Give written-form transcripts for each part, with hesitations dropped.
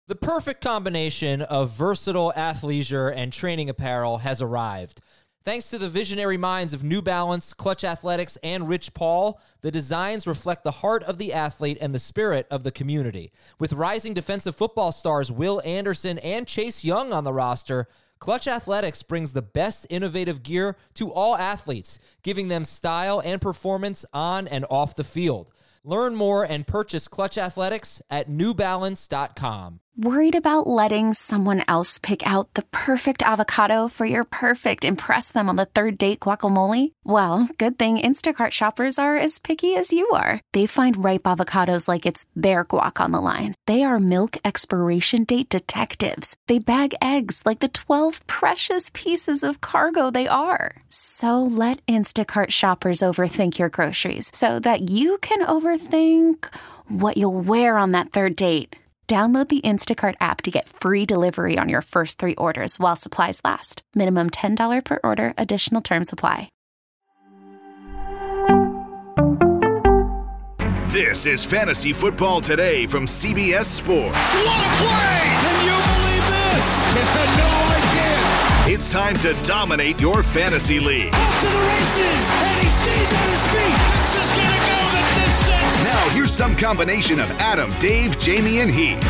The perfect combination of versatile athleisure and training apparel has arrived. Thanks to the visionary minds of New Balance, Clutch Athletics, and Rich Paul, the designs reflect the heart of the athlete and the spirit of the community. With rising defensive football stars Will Anderson and Chase Young on the roster, Clutch Athletics brings the best innovative gear to all athletes, giving them style and performance on and off the field. Learn more and purchase Clutch Athletics at newbalance.com. Worried about letting someone else pick out the perfect avocado for your perfect impress them on the third date guacamole? Well, good thing Instacart shoppers are as picky as you are. They find ripe avocados like it's their guac on the line. They are milk expiration date detectives. They bag eggs like the 12 precious pieces of cargo they are. So let Instacart shoppers overthink your groceries so that you can overthink what you'll wear on that third date. Download the Instacart app to get free delivery on your first 3 orders while supplies last. Minimum $10 per order. Additional terms apply. This is Fantasy Football Today from CBS Sports. What a play! Can you believe this? No, I can't. It's time to dominate your fantasy league. Off to the races, and he stays on his feet. This is going to go the distance. Now, here's some combination of Adam, Dave, Jamie, and Heath.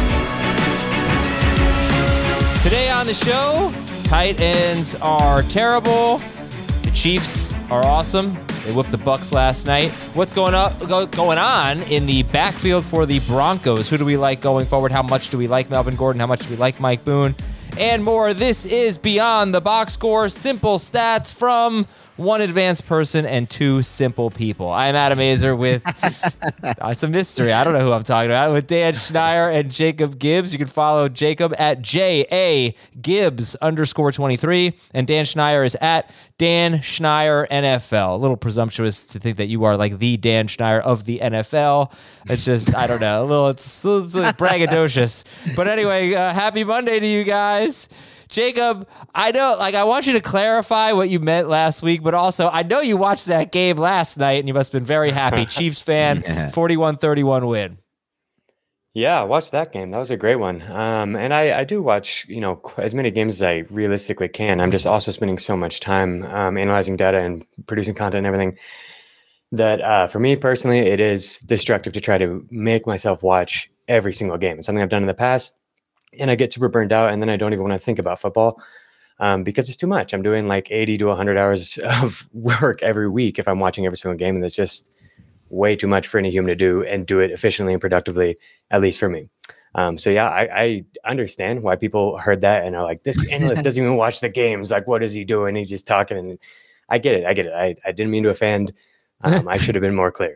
Today on the show, tight ends are terrible. The Chiefs are awesome. They whooped the Bucs last night. What's going on in the backfield for the Broncos? Who do we like going forward? How much do we like Melvin Gordon? How much do we like Mike Boone? And more. This is Beyond the Box Score. Simple stats from one advanced person and 2 simple people. I'm Adam Azer with some mystery. I don't know who I'm talking about. With Dan Schneier and Jacob Gibbs. You can follow Jacob at JAGibbs_23. And Dan Schneier is at Dan Schneier NFL. A little presumptuous to think that you are like the Dan Schneier of the NFL. It's just, I don't know, it's braggadocious. But anyway, happy Monday to you guys. Jacob, I know, I want you to clarify what you meant last week, but also I know you watched that game last night and you must have been very happy. Chiefs fan, 41-31 win. Yeah, I watched that game. That was a great one. And I do watch, as many games as I realistically can. I'm just also spending so much time analyzing data and producing content and everything that for me personally, it is destructive to try to make myself watch every single game. It's something I've done in the past. And I get super burned out, and then I don't even want to think about football because it's too much. I'm doing like 80 to 100 hours of work every week if I'm watching every single game, and it's just way too much for any human to do and do it efficiently and productively, at least for me. So yeah, I understand why people heard that and are like, this analyst doesn't even watch the games. Like, what is he doing? He's just talking. And I get it. I didn't mean to offend. I should have been more clear.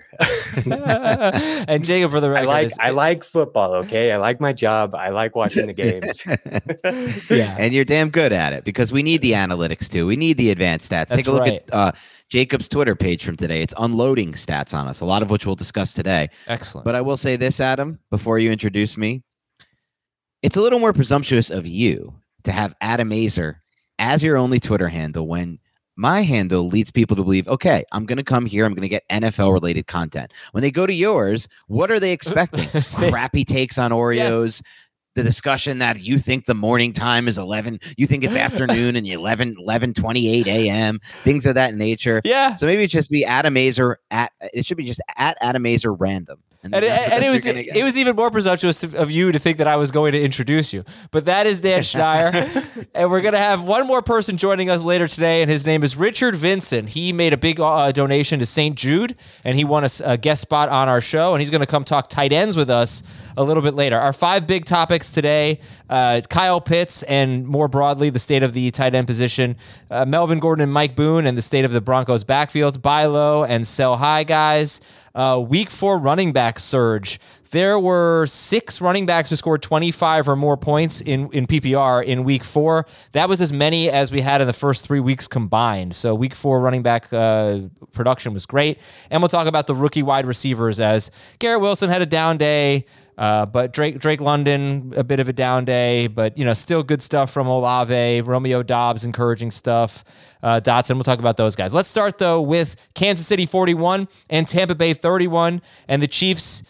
And Jacob, for the record, I like football. Okay, I like my job. I like watching the games. Yeah, and you're damn good at it because we need the analytics too. We need the advanced stats. Take a look at Jacob's Twitter page from today. It's unloading stats on us, a lot of which we'll discuss today. Excellent. But I will say this, Adam, before you introduce me, it's a little more presumptuous of you to have Adam Azer as your only Twitter handle when my handle leads people to believe, okay, I'm going to come here. I'm going to get NFL-related content. When they go to yours, what are they expecting? Crappy takes on Oreos, yes. The discussion that you think the morning time is 11, you think it's afternoon and 11:28 a.m., things of that nature. Yeah. So maybe it just be Adam Azer it should be just at Adam Azer random. And it was even more presumptuous of you to think that I was going to introduce you. But that is Dan Schneier. And we're going to have one more person joining us later today, and his name is Richard Vincent. He made a big donation to St. Jude, and he won a guest spot on our show, and he's going to come talk tight ends with us a little bit later. Our 5 big topics today, Kyle Pitts and more broadly the state of the tight end position, Melvin Gordon and Mike Boone and the state of the Broncos backfield, buy low and sell high guys. Week 4 running back surge. There were 6 running backs who scored 25 or more points in PPR in week 4. That was as many as we had in the first 3 weeks combined. So week 4 running back production was great. And we'll talk about the rookie wide receivers as Garrett Wilson had a down day. But Drake London, a bit of a down day, but still good stuff from Olave, Romeo Doubs, encouraging stuff. Dotson, we'll talk about those guys. Let's start though with Kansas City 41 and Tampa Bay 31, and the Chiefs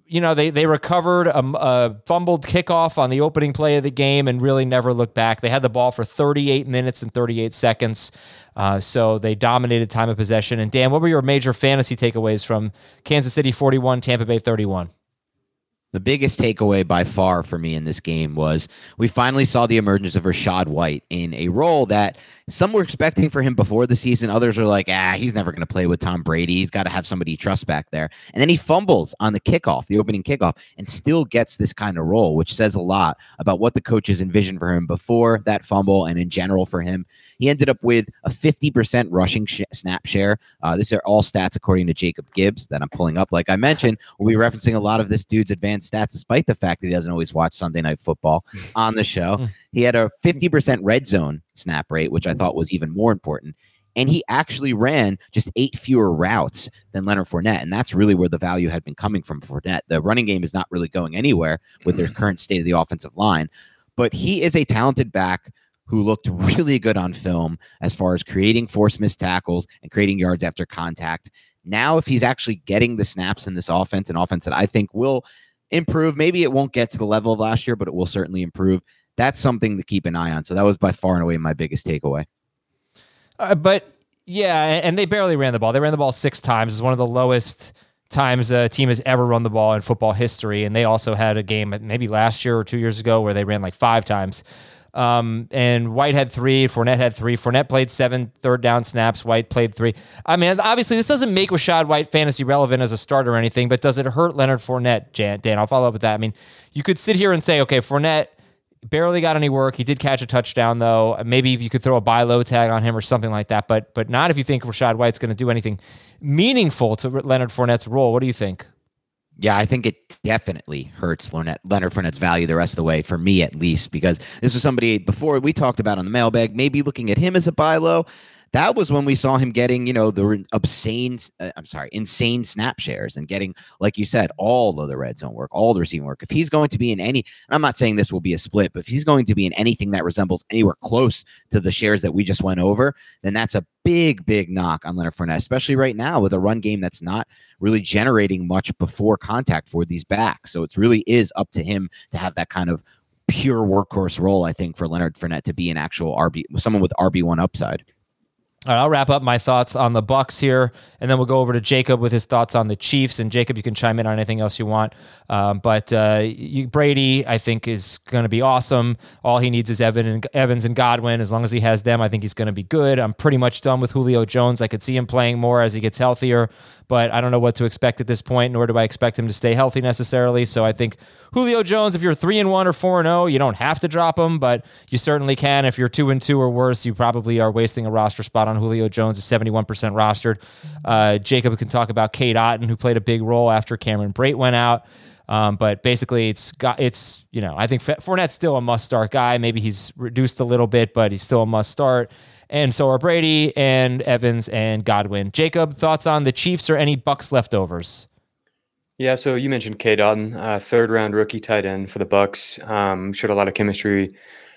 they recovered a fumbled kickoff on the opening play of the game and really never looked back. They had the ball for 38 minutes and 38 seconds. So they dominated time of possession. And Dan, what were your major fantasy takeaways from Kansas City 41, Tampa Bay 31? The biggest takeaway by far for me in this game was we finally saw the emergence of Rachaad White in a role that some were expecting for him before the season. Others are like, he's never going to play with Tom Brady. He's got to have somebody he trusts back there. And then he fumbles on the kickoff, the opening kickoff, and still gets this kind of role, which says a lot about what the coaches envisioned for him before that fumble and in general for him. He ended up with a 50% rushing snap share. These are all stats according to Jacob Gibbs that I'm pulling up. Like I mentioned, we'll be referencing a lot of this dude's advanced stats, despite the fact that he doesn't always watch Sunday Night Football on the show. He had a 50% red zone snap rate, which I thought was even more important. And he actually ran just 8 fewer routes than Leonard Fournette. And that's really where the value had been coming from Fournette. The running game is not really going anywhere with their current state of the offensive line. But he is a talented back who looked really good on film as far as creating forced missed tackles and creating yards after contact. Now, if he's actually getting the snaps in this offense, an offense that I think will improve, maybe it won't get to the level of last year, but it will certainly improve. That's something to keep an eye on. So that was by far and away my biggest takeaway. But yeah, and they barely ran the ball. They ran the ball 6 times. It's one of the lowest times a team has ever run the ball in football history. And they also had a game maybe last year or 2 years ago where they ran like 5 times. And White had 3, Fournette had 3. Fournette played 7 third down snaps. White played 3. I mean, obviously, this doesn't make Rachaad White fantasy relevant as a starter or anything, but does it hurt Leonard Fournette, Dan? I'll follow up with that. I mean, you could sit here and say, okay, Fournette barely got any work. He did catch a touchdown, though. Maybe you could throw a buy low tag on him or something like that, but not if you think Rachaad White's going to do anything meaningful to Leonard Fournette's role. What do you think? Yeah, I think it definitely hurts Leonard Fournette's value the rest of the way, for me at least, because this was somebody before we talked about on the mailbag, maybe looking at him as a buy low. That was when we saw him getting, the insane snap shares and getting, like you said, all of the red zone work, all the receiving work. If he's going to be in any, and I'm not saying this will be a split, but if he's going to be in anything that resembles anywhere close to the shares that we just went over, then that's a big, big knock on Leonard Fournette, especially right now with a run game that's not really generating much before contact for these backs. So it really is up to him to have that kind of pure workhorse role, I think, for Leonard Fournette to be an actual RB, someone with RB1 upside. All right, I'll wrap up my thoughts on the Bucs here, and then we'll go over to Jacob with his thoughts on the Chiefs. And Jacob, you can chime in on anything else you want. But Brady, I think, is going to be awesome. All he needs is Evans and Godwin. As long as he has them, I think he's going to be good. I'm pretty much done with Julio Jones. I could see him playing more as he gets healthier, but I don't know what to expect at this point, nor do I expect him to stay healthy necessarily. So I think Julio Jones, if you're 3-1 or 4-0, you don't have to drop him, but you certainly can. If you're 2-2 or worse, you probably are wasting a roster spot on Julio Jones, is 71% rostered. Jacob can talk about Cade Otton, who played a big role after Cameron Brate went out. But basically, I think Fournette's still a must-start guy. Maybe he's reduced a little bit, but he's still a must-start. And so are Brady and Evans and Godwin. Jacob, thoughts on the Chiefs or any Bucs leftovers? Yeah, so you mentioned Cade Otton, third-round rookie tight end for the Bucs. Showed a lot of chemistry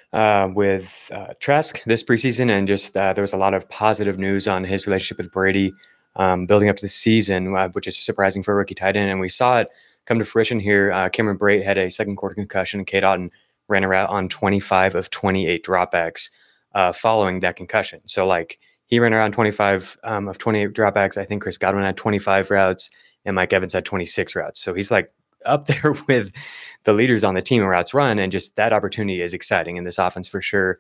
with Trask this preseason, and just there was a lot of positive news on his relationship with Brady building up to the season, which is surprising for a rookie tight end. And we saw it come to fruition here. Cameron Brate had a second-quarter concussion, and Cade Otton ran around on 25 of 28 dropbacks following that concussion. So, he ran around 25 of 28 dropbacks. I think Chris Godwin had 25 routes, and Mike Evans had 26 routes. So he's up there with the leaders on the team in routes run, and just that opportunity is exciting in this offense for sure.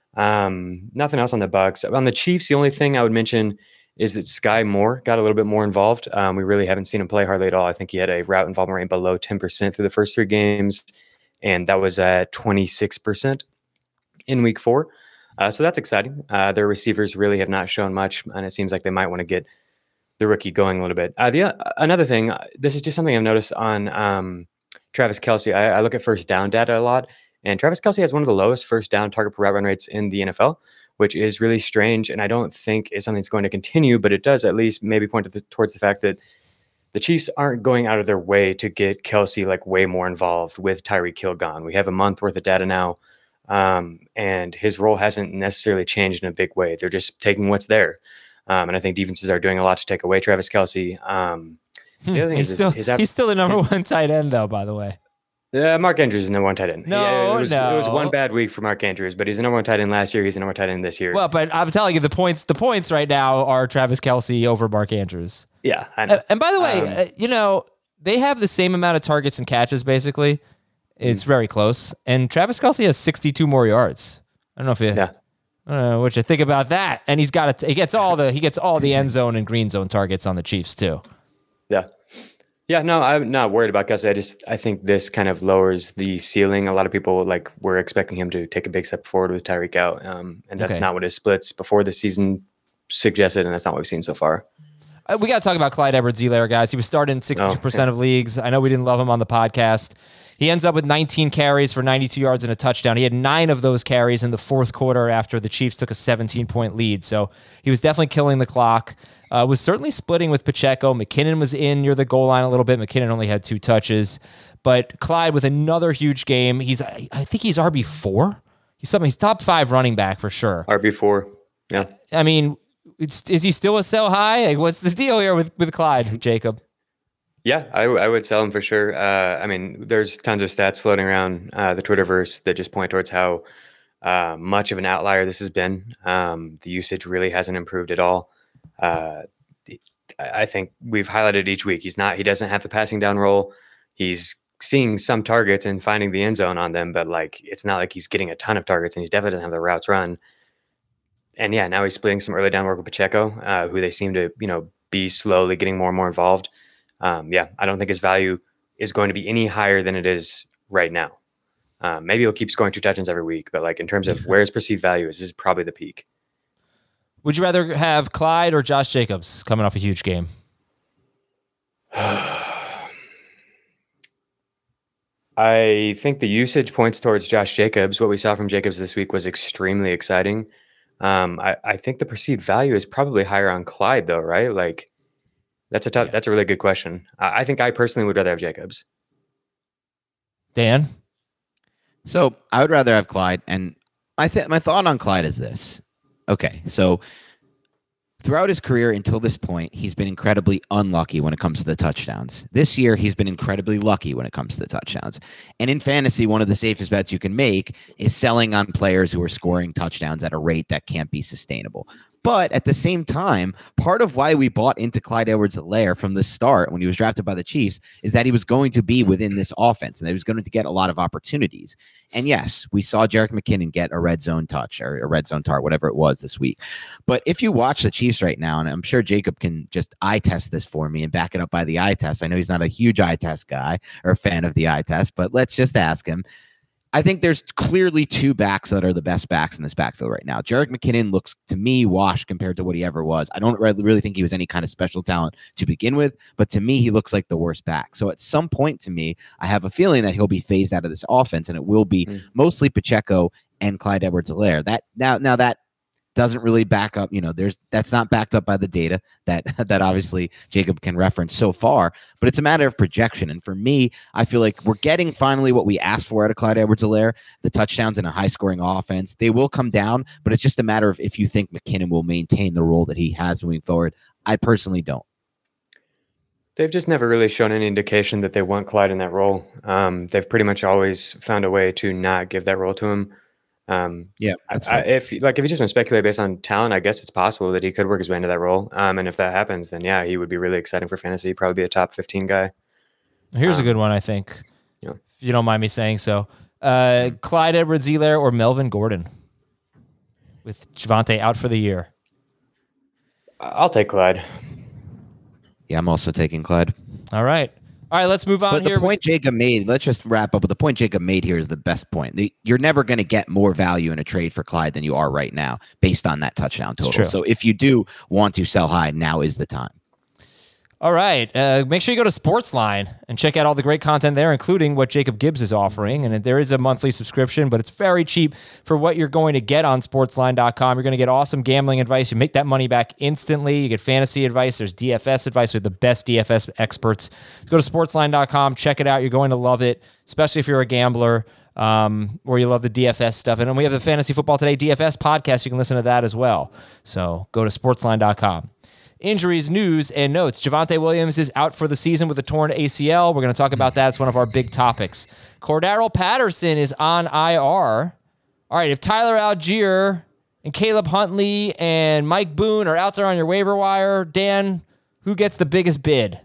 Nothing else on the Bucs. On the Chiefs, the only thing I would mention is that Sky Moore got a little bit more involved. We really haven't seen him play hardly at all. I think he had a route involvement rate below 10% through the first 3 games, and that was at 26% in week 4. So that's exciting. Their receivers really have not shown much, and it seems like they might want to get the rookie going a little bit. Another thing, this is just something I've noticed on Travis Kelce. I look at first down data a lot, and Travis Kelce has one of the lowest first down target per route run rates in the NFL, which is really strange, and I don't think is something that's going to continue, but it does at least maybe point towards the fact that the Chiefs aren't going out of their way to get Kelce way more involved with Tyreek Hill gone. We have a month worth of data now, and his role hasn't necessarily changed in a big way. They're just taking what's there. And I think defenses are doing a lot to take away Travis Kelce. The other thing He's still the number one tight end, though, by the way. Mark Andrews is the number one tight end. No, it was one bad week for Mark Andrews, but he's the number one tight end last year. He's the number one tight end this year. Well, but I'm telling you, the points right now are Travis Kelce over Mark Andrews. Yeah, I know. And by the way, they have the same amount of targets and catches, basically. It's very close. And Travis Kelce has 62 more yards. I don't know if you... Yeah. I don't know what you think about that. And he gets all the end zone and green zone targets on the Chiefs too. Yeah. Yeah, no, I'm not worried about Kelce. I think this kind of lowers the ceiling. A lot of people were expecting him to take a big step forward with Tyreek out. And that's not what his splits before the season suggested, and that's not what we've seen so far. We got to talk about Clyde Edwards-Helaire, guys. He was starting 62% of leagues. I know we didn't love him on the podcast. He ends up with 19 carries for 92 yards and a touchdown. He had 9 of those carries in the fourth quarter after the Chiefs took a 17-point lead. So he was definitely killing the clock. Was certainly splitting with Pacheco. McKinnon was in near the goal line a little bit. McKinnon only had 2 touches. But Clyde with another huge game. I think he's RB4. He's top 5 running back for sure. RB4, yeah. I mean, is he still a sell high? What's the deal here with Clyde, Jacob? Yeah, I would sell him for sure. There's tons of stats floating around the Twitterverse that just point towards how much of an outlier this has been. The usage really hasn't improved at all. I think we've highlighted each week. He doesn't have the passing down role. He's seeing some targets and finding the end zone on them, but it's not like he's getting a ton of targets, and he definitely doesn't have the routes run. And yeah, now he's splitting some early down work with Pacheco, who they seem to be slowly getting more and more involved. I don't think his value is going to be any higher than it is right now. Maybe he'll keep scoring 2 touchdowns every week, but in terms of where his perceived value is, this is probably the peak. Would you rather have Clyde or Josh Jacobs coming off a huge game? I think the usage points towards Josh Jacobs. What we saw from Jacobs this week was extremely exciting. I think the perceived value is probably higher on Clyde, though, right? That's a really good question. I think I personally would rather have Jacobs. Dan? So I would rather have Clyde, and my thought on Clyde is this. Okay, so throughout his career until this point, he's been incredibly unlucky when it comes to the touchdowns. This year, he's been incredibly lucky when it comes to the touchdowns. And in fantasy, one of the safest bets you can make is selling on players who are scoring touchdowns at a rate that can't be sustainable. But at the same time, part of why we bought into Clyde Edwards-Helaire from the start when he was drafted by the Chiefs is that he was going to be within this offense and that he was going to get a lot of opportunities. And yes, we saw Jerick McKinnon get a red zone touch or a red zone target, whatever it was this week. But if you watch the Chiefs right now, and I'm sure Jacob can just eye test this for me and back it up by the eye test. I know he's not a huge eye test guy or a fan of the eye test, but let's just ask him. I think there's clearly 2 backs that are the best backs in this backfield right now. Jerick McKinnon looks, to me, washed compared to what he ever was. I don't really think he was any kind of special talent to begin with, but to me, he looks like the worst back. So at some point, to me, I have a feeling that he'll be phased out of this offense, and it will be mostly Pacheco and Clyde Edwards-Helaire. That doesn't really back up, that's not backed up by the data that obviously Jacob can reference so far, but it's a matter of projection. And for me, I feel like we're getting finally what we asked for out of Clyde Edwards-Helaire, the touchdowns in a high scoring offense. They will come down, but it's just a matter of if you think McKinnon will maintain the role that he has moving forward. I personally don't. They've just never really shown any indication that they want Clyde in that role. They've pretty much always found a way to not give that role to him. If you just want to speculate based on talent, I guess it's possible that he could work his way into that role. And if that happens, then yeah, he would be really exciting for fantasy. Probably be a top 15 guy. Here's a good one, I think. If you don't mind me saying so. Clyde Edwards-Helaire or Melvin Gordon with Javonte out for the year. I'll take Clyde. Yeah, I'm also taking Clyde. All right, let's move on but here. The point Jacob made, let's just wrap up with the point Jacob made here is the best point. You're never going to get more value in a trade for Clyde than you are right now based on that touchdown total. So if you do want to sell high, now is the time. All right. Make sure you go to Sportsline and check out all the great content there, including what Jacob Gibbs is offering. And there is a monthly subscription, but it's very cheap for what you're going to get on Sportsline.com. You're going to get awesome gambling advice. You make that money back instantly. You get fantasy advice. There's DFS advice with the best DFS experts. Go to Sportsline.com. Check it out. You're going to love it, especially if you're a gambler or you love the DFS stuff. And then we have the Fantasy Football Today DFS podcast. You can listen to that as well. So go to Sportsline.com. injuries, news, and notes. Javonte Williams is out for the season with a torn ACL. We're going to talk about that. It's one of our big topics. Cordarrelle Patterson is on IR. All right, if Tyler Algier and Caleb Huntley and Mike Boone are out there on your waiver wire, Dan, who gets the biggest bid?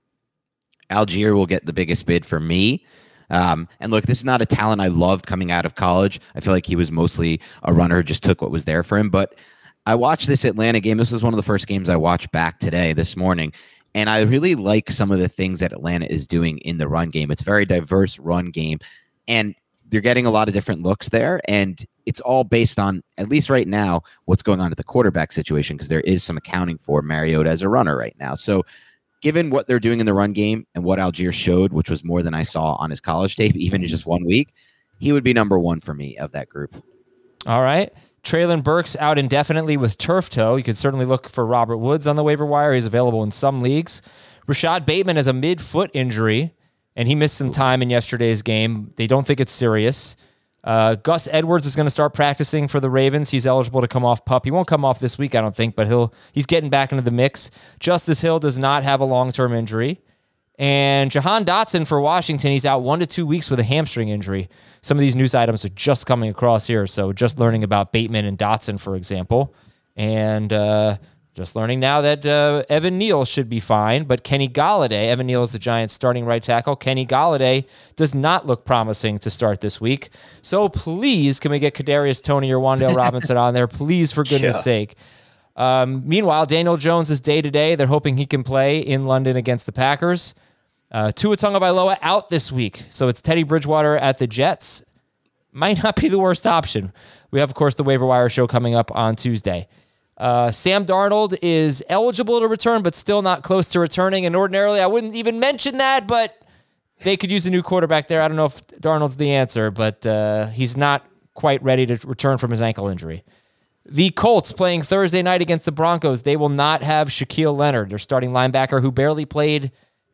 Algier will get the biggest bid for me. And look, this is not a talent I loved coming out of college. I feel like he was mostly a runner who just took what was there for him. But I watched this Atlanta game. This was one of the first games I watched back this morning. And I really like some of the things that Atlanta is doing in the run game. It's a very diverse run game. And they're getting a lot of different looks there. And it's all based on, at least right now, what's going on at the quarterback situation, because there is some accounting for Mariota as a runner right now. So given what they're doing in the run game and what Algier showed, which was more than I saw on his college tape, even in just 1 week, he would be number one for me of that group. All right. Treylon Burks out indefinitely with turf toe. You could certainly look for Robert Woods on the waiver wire. He's available in some leagues. Rashad Bateman has a mid-foot injury, and he missed some time in yesterday's game. They don't think it's serious. Gus Edwards is going to start practicing for the Ravens. He's eligible to come off PUP. He won't come off this week, I don't think, but he's getting back into the mix. Justice Hill does not have a long-term injury. And Jahan Dotson for Washington, he's out 1 to 2 weeks with a hamstring injury. Some of these news items are just coming across here, so just learning about Bateman and Dotson, for example. And just learning now that Evan Neal should be fine, but Kenny Golladay, Evan Neal is the Giants' starting right tackle. Kenny Golladay does not look promising to start this week. So please, can we get Kadarius Toney or Wan'Dale Robinson on there? Please, for goodness sake. Meanwhile, Daniel Jones is day-to-day. They're hoping he can play in London against the Packers. Tua Tagovailoa out this week, so it's Teddy Bridgewater at the Jets. Might not be the worst option. We have, of course, the waiver wire show coming up on Tuesday. Sam Darnold is eligible to return, but still not close to returning. And ordinarily, I wouldn't even mention that, but they could use a new quarterback there. I don't know if Darnold's the answer, but he's not quite ready to return from his ankle injury. The Colts playing Thursday night against the Broncos. They will not have Shaquille Leonard, their starting linebacker, who barely played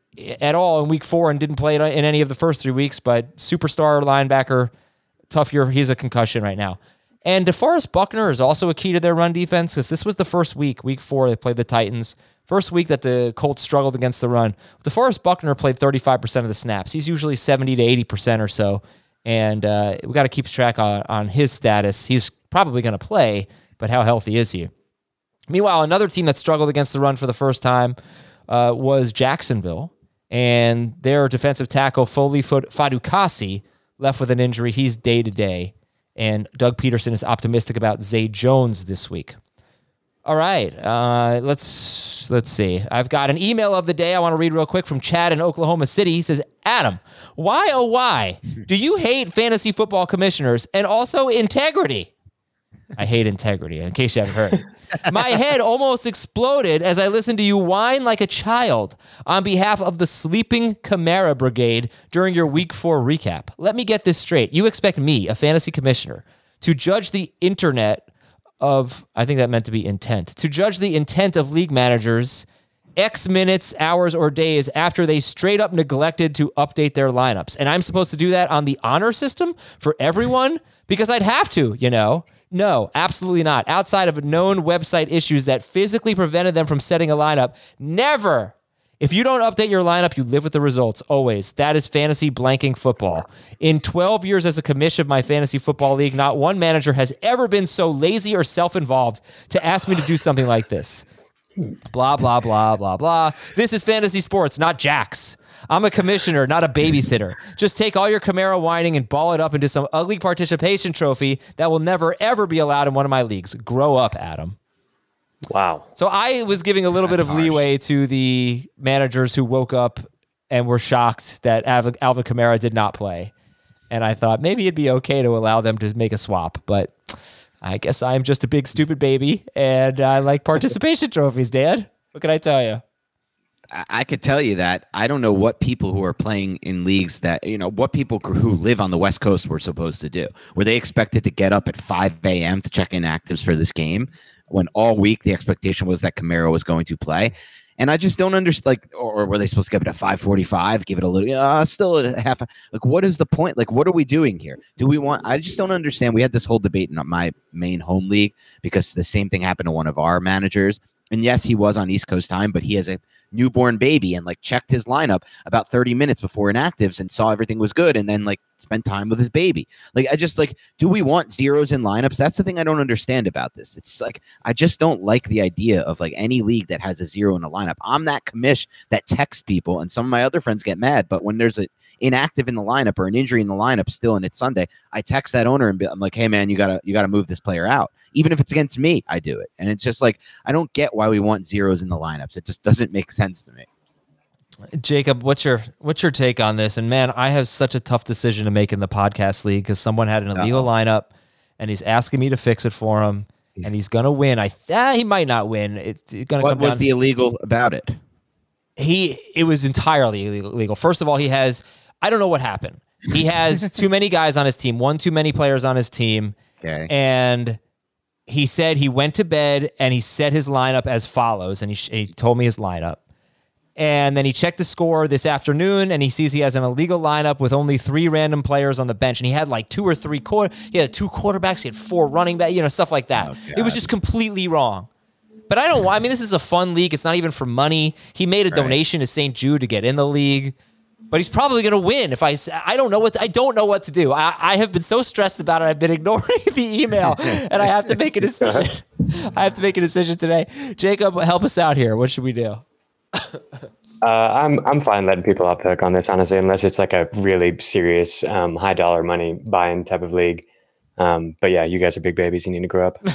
at all in week 4 and didn't play in any of the first 3 weeks, but superstar linebacker, tough year. He's a concussion right now. And DeForest Buckner is also a key to their run defense, because this was the first week 4, they played the Titans. First week that the Colts struggled against the run. DeForest Buckner played 35% of the snaps. He's usually 70 to 80% or so. And we got to keep track on his status. He's probably going to play, but how healthy is he? Meanwhile, another team that struggled against the run for the first time was Jacksonville. And their defensive tackle, Foley Fadukasi, left with an injury. He's day-to-day. And Doug Peterson is optimistic about Zay Jones this week. All right, let's see. I've got an email of the day I want to read real quick from Chad in Oklahoma City. He says, Adam, why, oh why, do you hate fantasy football commissioners and also integrity? I hate integrity, in case you haven't heard. My head almost exploded as I listened to you whine like a child on behalf of the sleeping Kamara Brigade during your Week 4 recap. Let me get this straight. You expect me, a fantasy commissioner, to judge the intent of league managers X minutes, hours, or days after they straight up neglected to update their lineups. And I'm supposed to do that on the honor system for everyone? Because I'd have to, you know. No, absolutely not. Outside of known website issues that physically prevented them from setting a lineup, never. If you don't update your lineup, you live with the results, always. That is fantasy blanking football. In 12 years as a commish of my fantasy football league, not one manager has ever been so lazy or self-involved to ask me to do something like this. Blah, blah, blah, blah, blah. This is fantasy sports, not jacks. I'm a commissioner, not a babysitter. Just take all your Kamara whining and ball it up into some ugly participation trophy that will never, ever be allowed in one of my leagues. Grow up, Adam. Wow. So I was giving a little bit of leeway to the managers who woke up and were shocked that Alvin Kamara did not play. And I thought maybe it'd be okay to allow them to make a swap. But I guess I'm just a big stupid baby, and I like participation trophies, Dan. What can I tell you? I could tell you that I don't know what people who are playing in leagues that, you know, what people who live on the West Coast were supposed to do. Were they expected to get up at 5 a.m. to check in actives for this game when all week the expectation was that Kamara was going to play? And I just don't understand, like, or were they supposed to get it at 5:45, give it a little, still a half, like, what is the point? Like, what are we doing here? Do we want, I just don't understand. We had this whole debate in my main home league because the same thing happened to one of our managers. And yes, he was on East Coast time, but he has a newborn baby and like checked his lineup about 30 minutes before inactives and saw everything was good and then like spent time with his baby. Like, I just like, do we want zeros in lineups? That's the thing I don't understand about this. It's like, I just don't like the idea of like any league that has a zero in a lineup. I'm that commish that texts people, and some of my other friends get mad, but when there's a inactive in the lineup or an injury in the lineup still and it's Sunday, I text that owner and I'm like, hey man, you gotta move this player out. Even if it's against me, I do it. And it's just like, I don't get why we want zeros in the lineups. It just doesn't make sense to me. Jacob, what's your take on this? And man, I have such a tough decision to make in the podcast league because someone had an illegal lineup and he's asking me to fix it for him and he's going to win. He might not win. It's going to come down. What was the illegal about it? It was entirely illegal. First of all, I don't know what happened. He has too many guys on his team, one too many players on his team. Okay. And he said he went to bed and he set his lineup as follows. And he told me his lineup. And then he checked the score this afternoon and he sees he has an illegal lineup with only 3 random players on the bench. And he had like 2 or 3 he had 2 quarterbacks, he had 4 running backs, stuff like that. Oh, it was just completely wrong. But I mean, this is a fun league. It's not even for money. He made a donation to St. Jude to get in the league. But he's probably going to win. I don't know what to do. I have been so stressed about it. I've been ignoring the email, and I have to make a decision. I have to make a decision today. Jacob, help us out here. What should we do? I'm fine letting people off the hook on this, honestly, unless it's like a really serious high dollar money buying type of league. But yeah, you guys are big babies. You need to grow up.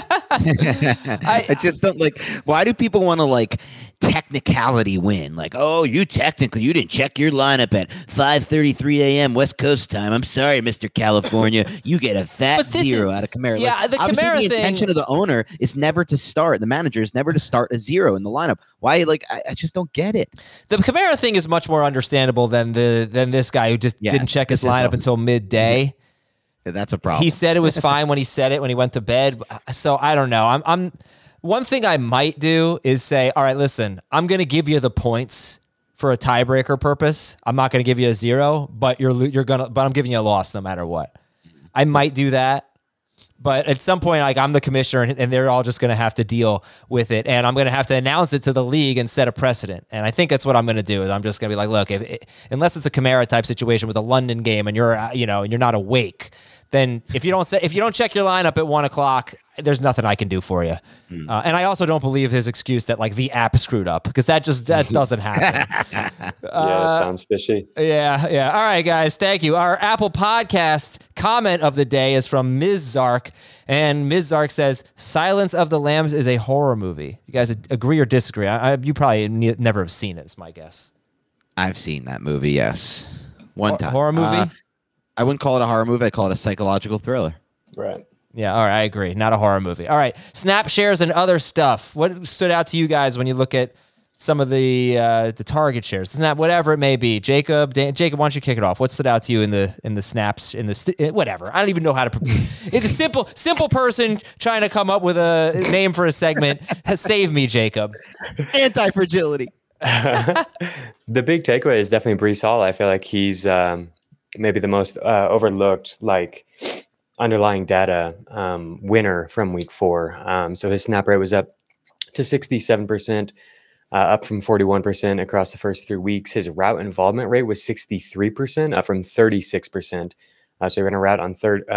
I just don't like. Why do people want to like technicality win? Like, oh, you didn't check your lineup at 5:33 a.m. West Coast time. I'm sorry, Mr. California. You get a fat zero out of Kamara. Yeah, like, the Kamara thing. The intention of the owner is never to start. The manager is never to start a zero in the lineup. Why? Like, I just don't get it. The Kamara thing is much more understandable than this guy who just didn't check his lineup until midday. That's a problem. He said it was fine when he said it when he went to bed. So I don't know. I'm one thing I might do is say, all right, listen, I'm going to give you the points for a tiebreaker purpose. I'm not going to give you a zero, but but I'm giving you a loss no matter what. I might do that. But at some point, like, I'm the commissioner and they're all just going to have to deal with it. And I'm going to have to announce it to the league and set a precedent. And I think that's what I'm going to do. Is I'm just going to be like, look, unless it's a Kamara type situation with a London game and you're not awake, then if you don't check your lineup at 1:00, there's nothing I can do for you. And I also don't believe his excuse that like the app screwed up, because that doesn't happen. Yeah, that sounds fishy. Yeah. All right, guys, thank you. Our Apple Podcast comment of the day is from Ms. Zark, and Ms. Zark says, "Silence of the Lambs is a horror movie." You guys agree or disagree? You probably never have seen it. It's my guess. I've seen that movie. Yes, one time. Horror movie. I wouldn't call it a horror movie. I call it a psychological thriller. Right. Yeah, all right, I agree. Not a horror movie. All right, snap shares and other stuff. What stood out to you guys when you look at some of the target shares? Snap, whatever it may be. Jacob, why don't you kick it off? What stood out to you in the snaps, whatever? I don't even know how to. It's a simple person trying to come up with a name for a segment. Save me, Jacob. Anti-fragility. The big takeaway is definitely Breece Hall. I feel like he's maybe the most overlooked underlying data winner from week 4. So his snap rate was up to 67%, up from 41% across the first 3 weeks. His route involvement rate was 63%, up from 36%. So he ran a route on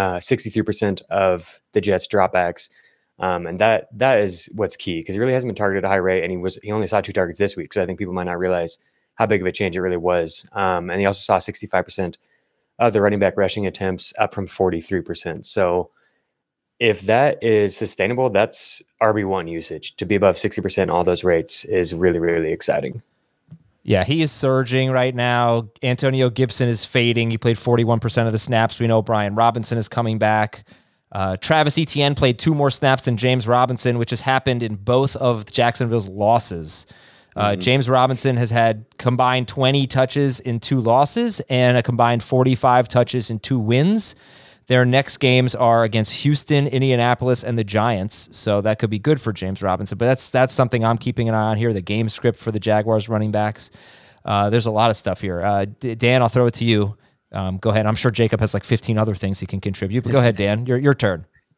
63% of the Jets dropbacks. And that is what's key, because he really hasn't been targeted at a high rate, and he only saw 2 targets this week. So I think people might not realize how big of a change it really was. And he also saw 65% of the running back rushing attempts, up from 43%. So if that is sustainable, that's RB1 usage. To be above 60% all those rates is really, really exciting. Yeah, he is surging right now. Antonio Gibson is fading. He played 41% of the snaps. We know Brian Robinson is coming back. Travis Etienne played 2 more snaps than James Robinson, which has happened in both of Jacksonville's losses. James Robinson has had combined 20 touches in 2 losses and a combined 45 touches in 2 wins. Their next games are against Houston, Indianapolis, and the Giants, so that could be good for James Robinson. But that's something I'm keeping an eye on here, the game script for the Jaguars running backs. There's a lot of stuff here. Dan, I'll throw it to you. Go ahead. I'm sure Jacob has like 15 other things he can contribute, but go ahead, Dan. Your turn.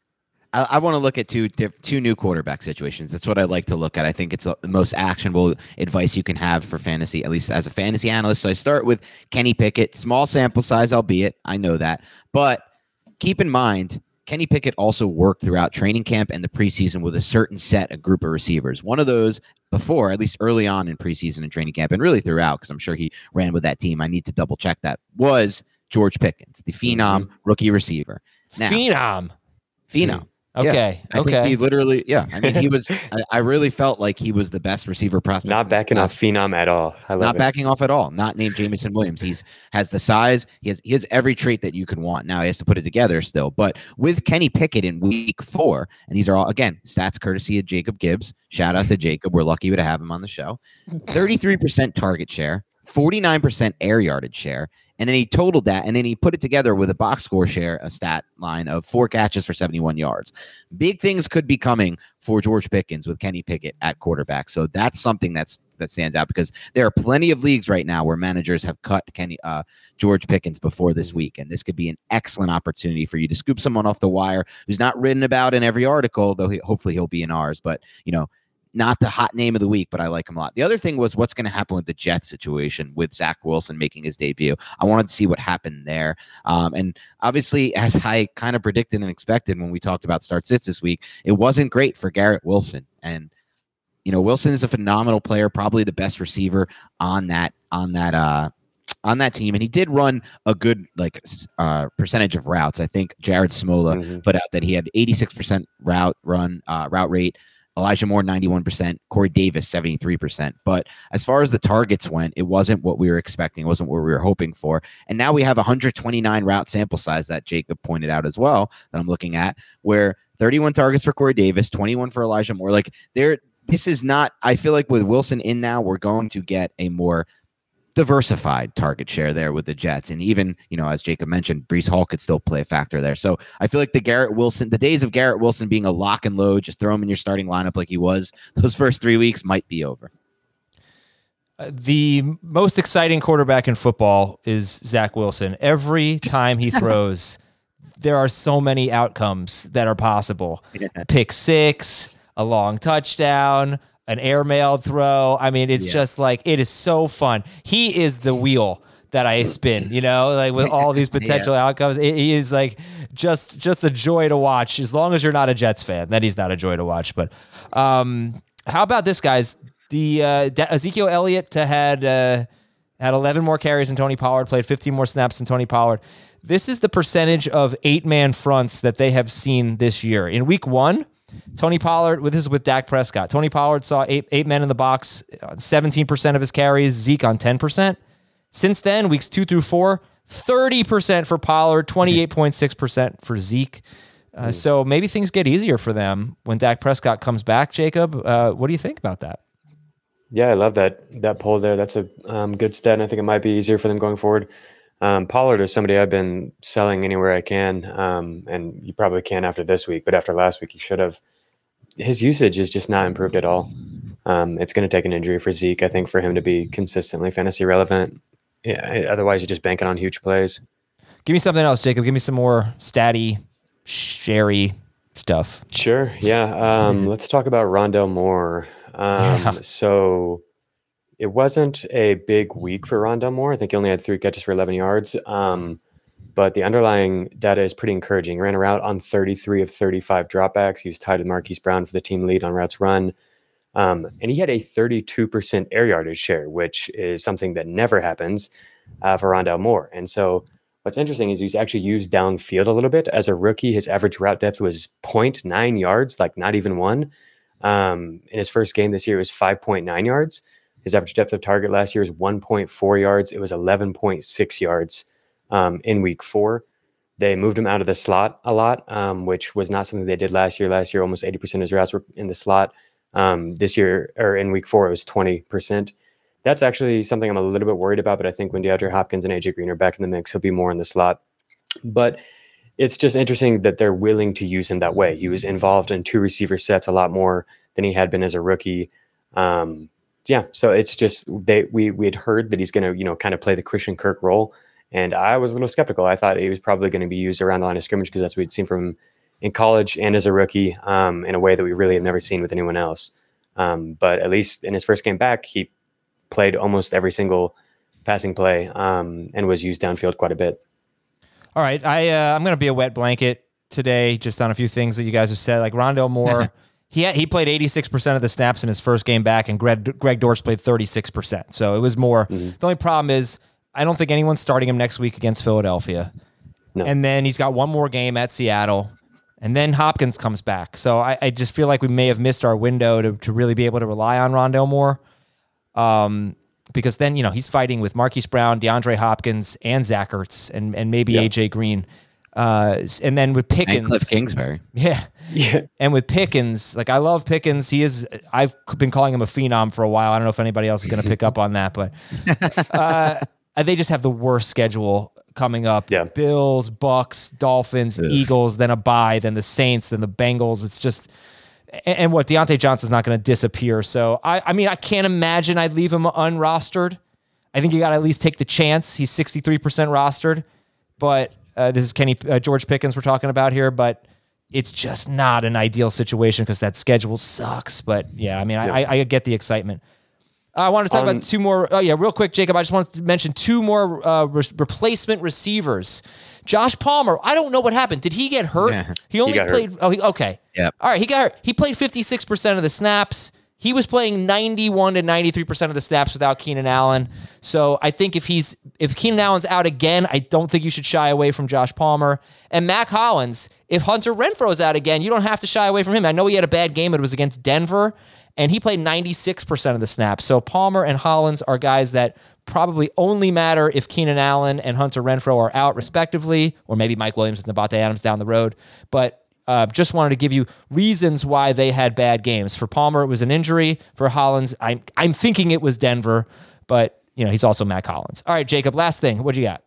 I want to look at two new quarterback situations. That's what I like to look at. I think it's the most actionable advice you can have for fantasy, at least as a fantasy analyst. So I start with Kenny Pickett. Small sample size, albeit. I know that. But keep in mind, Kenny Pickett also worked throughout training camp and the preseason with a certain a group of receivers. One of those before, at least early on in preseason and training camp, and really throughout, because I'm sure he ran with that team. I need to double check that. Was George Pickens, the phenom rookie receiver. Now, Phenom. Okay. I think he literally, I mean, he was, I really felt like he was the best receiver prospect. Not backing off Phenom at all. Not backing off at all. Not named Jameson Williams. Has the size. He has every trait that you could want. Now he has to put it together still. But with Kenny Pickett in week 4, and these are all, again, stats courtesy of Jacob Gibbs. Shout out to Jacob. We're lucky to have him on the show. 33% target share, 49% air yardage share. And then he totaled that, and then he put it together with a box score share, a stat line of 4 catches for 71 yards. Big things could be coming for George Pickens with Kenny Pickett at quarterback. So that's something that stands out, because there are plenty of leagues right now where managers have cut George Pickens before this week, and this could be an excellent opportunity for you to scoop someone off the wire who's not written about in every article, though hopefully he'll be in ours. But not the hot name of the week, but I like him a lot. The other thing was what's going to happen with the Jets situation with Zach Wilson making his debut. I wanted to see what happened there. And obviously, as I kind of predicted and expected when we talked about start sits this week, it wasn't great for Garrett Wilson. And, Wilson is a phenomenal player, probably the best receiver on that team. And he did run a good percentage of routes. I think Jared Smola put out that he had 86% route rate. Elijah Moore, 91%, Corey Davis, 73%. But as far as the targets went, it wasn't what we were expecting. It wasn't what we were hoping for. And now we have 129 route sample size that Jacob pointed out as well, that I'm looking at, where 31 targets for Corey Davis, 21 for Elijah Moore. This is not, I feel like with Wilson in now, we're going to get a more diversified target share there with the Jets. And even, as Jacob mentioned, Breece Hall could still play a factor there. So I feel like the days of Garrett Wilson being a lock and load, just throw him in your starting lineup like he was those first 3 weeks, might be over. The most exciting quarterback in football is Zach Wilson. Every time he throws, there are so many outcomes that are possible. Yeah. Pick 6, a long touchdown, an airmail throw. I mean, it's just like, it is so fun. He is the wheel that I spin, with all these potential outcomes. He is like just a joy to watch, as long as you're not a Jets fan. Then he's not a joy to watch. But how about this, guys? The Ezekiel Elliott had 11 more carries than Tony Pollard, played 15 more snaps than Tony Pollard. This is the percentage of 8-man fronts that they have seen this year. In week 1, Tony Pollard, this is with Dak Prescott. Tony Pollard saw eight men in the box, 17% of his carries, Zeke on 10%. Since then, weeks 2 through 4, 30% for Pollard, 28.6% for Zeke. So maybe things get easier for them when Dak Prescott comes back. Jacob, what do you think about that? Yeah, I love that poll there. That's a good stat, and I think it might be easier for them going forward. Pollard is somebody I've been selling anywhere I can, and you probably can after this week, but after last week, you should have. His usage is just not improved at all. It's going to take an injury for Zeke, I think, for him to be consistently fantasy relevant. Yeah, otherwise, you're just banking on huge plays. Give me something else, Jacob. Give me some more statty, sherry stuff. Sure, yeah. Let's talk about Rondale Moore. So it wasn't a big week for Rondale Moore. I think he only had 3 catches for 11 yards. But the underlying data is pretty encouraging. He ran a route on 33 of 35 dropbacks. He was tied with Marquise Brown for the team lead on routes run. And he had a 32% air yardage share, which is something that never happens for Rondale Moore. And so what's interesting is he's actually used downfield a little bit. As a rookie, his average route depth was 0.9 yards, like not even 1. In his first game this year, it was 5.9 yards. His average depth of target last year was 1.4 yards. It was 11.6 yards in week 4. They moved him out of the slot a lot, which was not something they did last year. Last year, almost 80% of his routes were in the slot. This year, or in week 4, it was 20%. That's actually something I'm a little bit worried about, but I think when DeAndre Hopkins and AJ Green are back in the mix, he'll be more in the slot. But it's just interesting that they're willing to use him that way. He was involved in 2 receiver sets a lot more than he had been as a rookie. So it's just we had heard that he's going to kind of play the Christian Kirk role, and I was a little skeptical. I thought he was probably going to be used around the line of scrimmage because that's what we'd seen from him in college and as a rookie in a way that we really have never seen with anyone else. But at least in his first game back, he played almost every single passing play and was used downfield quite a bit. All right, I'm going to be a wet blanket today just on a few things that you guys have said. Like Rondale Moore, he played 86% of the snaps in his first game back, and Greg Dortch played 36%. So it was more. The only problem is I don't think anyone's starting him next week against Philadelphia. No. And then he's got one more game at Seattle, and then Hopkins comes back. So I just feel like we may have missed our window to really be able to rely on Rondale Moore. Because then, he's fighting with Marquise Brown, DeAndre Hopkins, and Zach Ertz, and maybe AJ Green. And then with Pickens, and Cliff Kingsbury. Yeah. And with Pickens, like I love Pickens. I've been calling him a phenom for a while. I don't know if anybody else is going to pick up on that, but they just have the worst schedule coming up. Yeah. Bills, Bucks, Dolphins, Eagles, then a bye, then the Saints, then the Bengals. It's just, and what, Deontay Johnson's not going to disappear. So I mean, I can't imagine I'd leave him unrostered. I think you got to at least take the chance. He's 63% rostered, but this is George Pickens we're talking about here, but it's just not an ideal situation because that schedule sucks. But yeah, I mean, I get the excitement. I want to talk about two more. Oh yeah, real quick, Jacob. I just wanted to mention two more replacement receivers. Josh Palmer. I don't know what happened. Did he get hurt? Yeah. He only played. Hurt. Okay. Yeah. All right. He got hurt. He played 56% of the snaps. He was playing 91 to 93% of the snaps without Keenan Allen. So I think if Keenan Allen's out again, I don't think you should shy away from Josh Palmer. And Mac Hollins, if Hunter Renfro's out again, you don't have to shy away from him. I know he had a bad game, but it was against Denver, and he played 96% of the snaps. So Palmer and Hollins are guys that probably only matter if Keenan Allen and Hunter Renfrow are out, respectively, or maybe Mike Williams and Devontae Adams down the road. But just wanted to give you reasons why they had bad games. For Palmer, it was an injury. For Hollins, I'm thinking it was Denver, but he's also Mac Hollins. All right, Jacob, last thing. What do you got?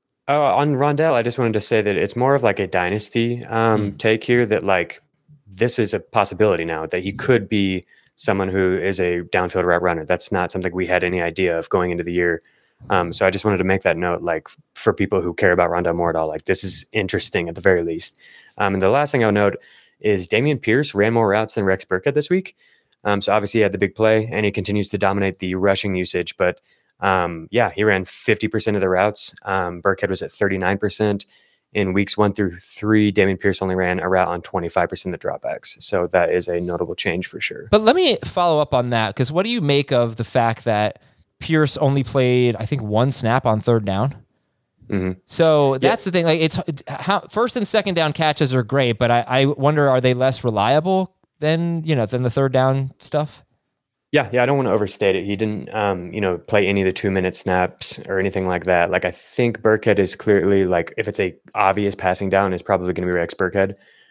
On Rondale, I just wanted to say that it's more of like a dynasty take here, that like this is a possibility now that he could be someone who is a downfield route runner. That's not something we had any idea of going into the year. So I just wanted to make that note, like for people who care about Rondale Moore at all, like this is interesting at the very least. And the last thing I'll note is Dameon Pierce ran more routes than Rex Burkhead this week. So obviously he had the big play and he continues to dominate the rushing usage, but he ran 50% of the routes. Burkhead was at 39%. In weeks 1 through 3, Dameon Pierce only ran a route on 25% of the dropbacks. So that is a notable change for sure. But let me follow up on that, because what do you make of the fact that Pierce only played, I think, 1 snap on third down? Mm-hmm. So that's the thing. Like, first and second down catches are great, but I wonder, are they less reliable than the third down stuff? Yeah, I don't want to overstate it. He didn't, play any of the 2-minute snaps or anything like that. Like, I think Burkhead is clearly, like, if it's a obvious passing down, it's probably going to be Rex Burkhead.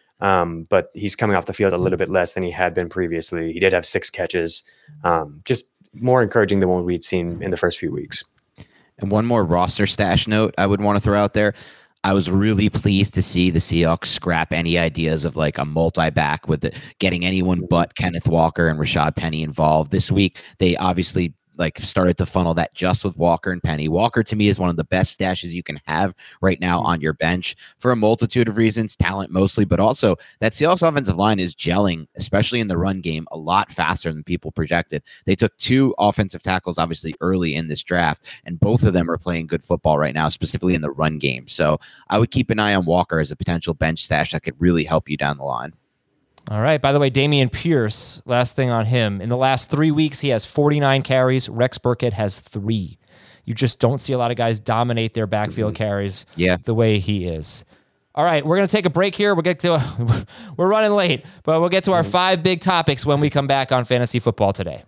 But he's coming off the field a little bit less than he had been previously. He did have 6 catches, just more encouraging than what we'd seen in the first few weeks. And one more roster stash note I would want to throw out there. I was really pleased to see the Seahawks scrap any ideas of like a multi-back with getting anyone but Kenneth Walker and Rashad Penny involved. This week, they obviously started to funnel that just with Walker and Penny. Walker, to me, is one of the best stashes you can have right now on your bench for a multitude of reasons, talent mostly, but also that Seahawks offensive line is gelling, especially in the run game, a lot faster than people projected. They took 2 offensive tackles, obviously, early in this draft, and both of them are playing good football right now, specifically in the run game. So I would keep an eye on Walker as a potential bench stash that could really help you down the line. All right. By the way, Dameon Pierce, last thing on him. In the last 3 weeks, he has 49 carries. Rex Burkhead has 3. You just don't see a lot of guys dominate their backfield carries the way he is. All right. We're going to take a break here. We're running late, but we'll get to our 5 big topics when we come back on Fantasy Football Today.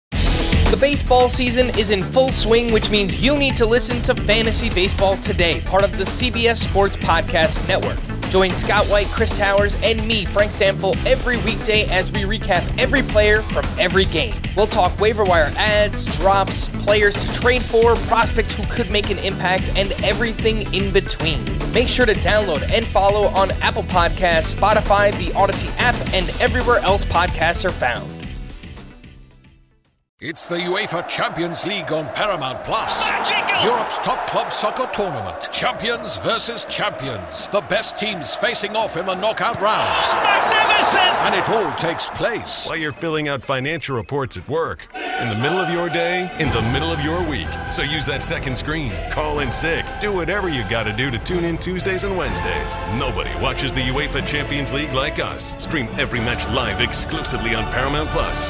The baseball season is in full swing, which means you need to listen to Fantasy Baseball Today, part of the CBS Sports Podcast Network. Join Scott White, Chris Towers, and me, Frank Stample, every weekday as we recap every player from every game. We'll talk waiver wire ads, drops, players to trade for, prospects who could make an impact, and everything in between. Make sure to download and follow on Apple Podcasts, Spotify, the Odyssey app, and everywhere else podcasts are found. It's the UEFA Champions League on Paramount Plus. Magical! Europe's top club soccer tournament. Champions versus champions. The best teams facing off in the knockout rounds. Magnificent! And it all takes place while you're filling out financial reports at work, in the middle of your day, in the middle of your week. So use that second screen. Call in sick. Do whatever you got to do to tune in Tuesdays and Wednesdays. Nobody watches the UEFA Champions League like us. Stream every match live exclusively on Paramount Plus.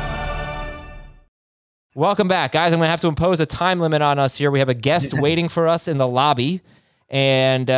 Welcome back, guys. I'm going to have to impose a time limit on us here. We have a guest waiting for us in the lobby, and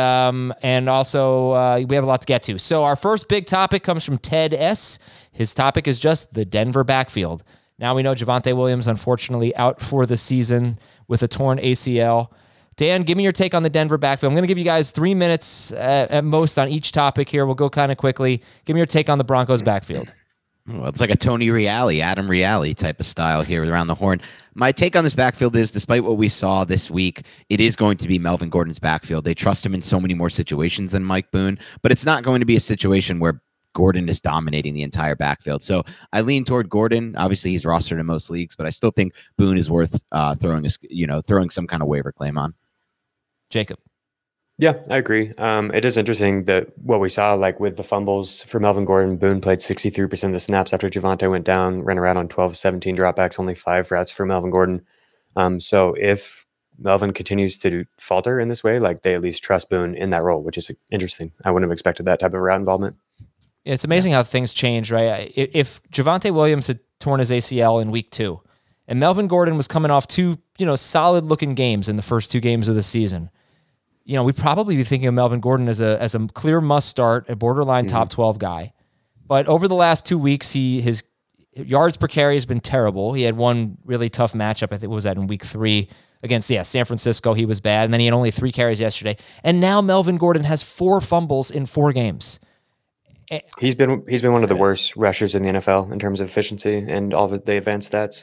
also we have a lot to get to. So our first big topic comes from Ted S. His topic is just the Denver backfield. Now we know Javonte Williams, unfortunately, out for the season with a torn ACL. Dan, give me your take on the Denver backfield. I'm going to give you guys 3 minutes at most on each topic here. We'll go kind of quickly. Give me your take on the Broncos backfield. Well, it's like a Tony Reale, Adam Reale type of style here around the horn. My take on this backfield is, despite what we saw this week, it is going to be Melvin Gordon's backfield. They trust him in so many more situations than Mike Boone, but it's not going to be a situation where Gordon is dominating the entire backfield. So I lean toward Gordon. Obviously, he's rostered in most leagues, but I still think Boone is worth throwing some kind of waiver claim on. Jacob. Yeah, I agree. It is interesting that what we saw, like with the fumbles for Melvin Gordon, Boone played 63% of the snaps after Javonte went down, ran around on 12, 17 dropbacks, only 5 routes for Melvin Gordon. So if Melvin continues to falter in this way, like they at least trust Boone in that role, which is interesting. I wouldn't have expected that type of route involvement. It's amazing how things change, right? If Javonte Williams had torn his ACL in week 2, and Melvin Gordon was coming off 2, solid-looking games in the first 2 games of the season, we'd probably be thinking of Melvin Gordon as a clear must start, a borderline top 12 guy. But over the last 2 weeks, his yards per carry has been terrible. He had one really tough matchup. I think was that in week 3 against San Francisco. He was bad, and then he had only 3 carries yesterday. And now Melvin Gordon has 4 fumbles in 4 games. He's been one of the worst rushers in the NFL in terms of efficiency and all of the advanced stats.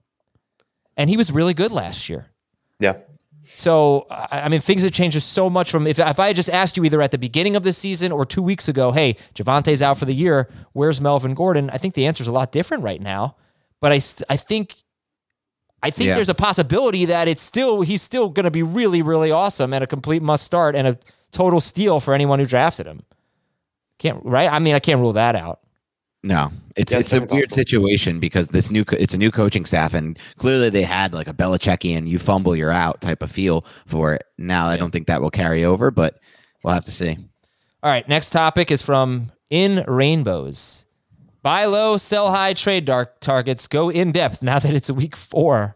And he was really good last year. Yeah. So, I mean, things have changed so much from if I had just asked you either at the beginning of the season or 2 weeks ago, hey, Javonte's out for the year, where's Melvin Gordon? I think the answer is a lot different right now. But I think there's a possibility that he's still going to be really, really awesome and a complete must start and a total steal for anyone who drafted him. I can't rule that out. No, it's a weird situation because it's a new coaching staff, and clearly they had like a Belichickian "you fumble, you're out" type of feel for it. Now I don't think that will carry over, but we'll have to see. All right, next topic is from In Rainbows. Buy low, sell high, trade dark targets. Go in depth now that it's week 4.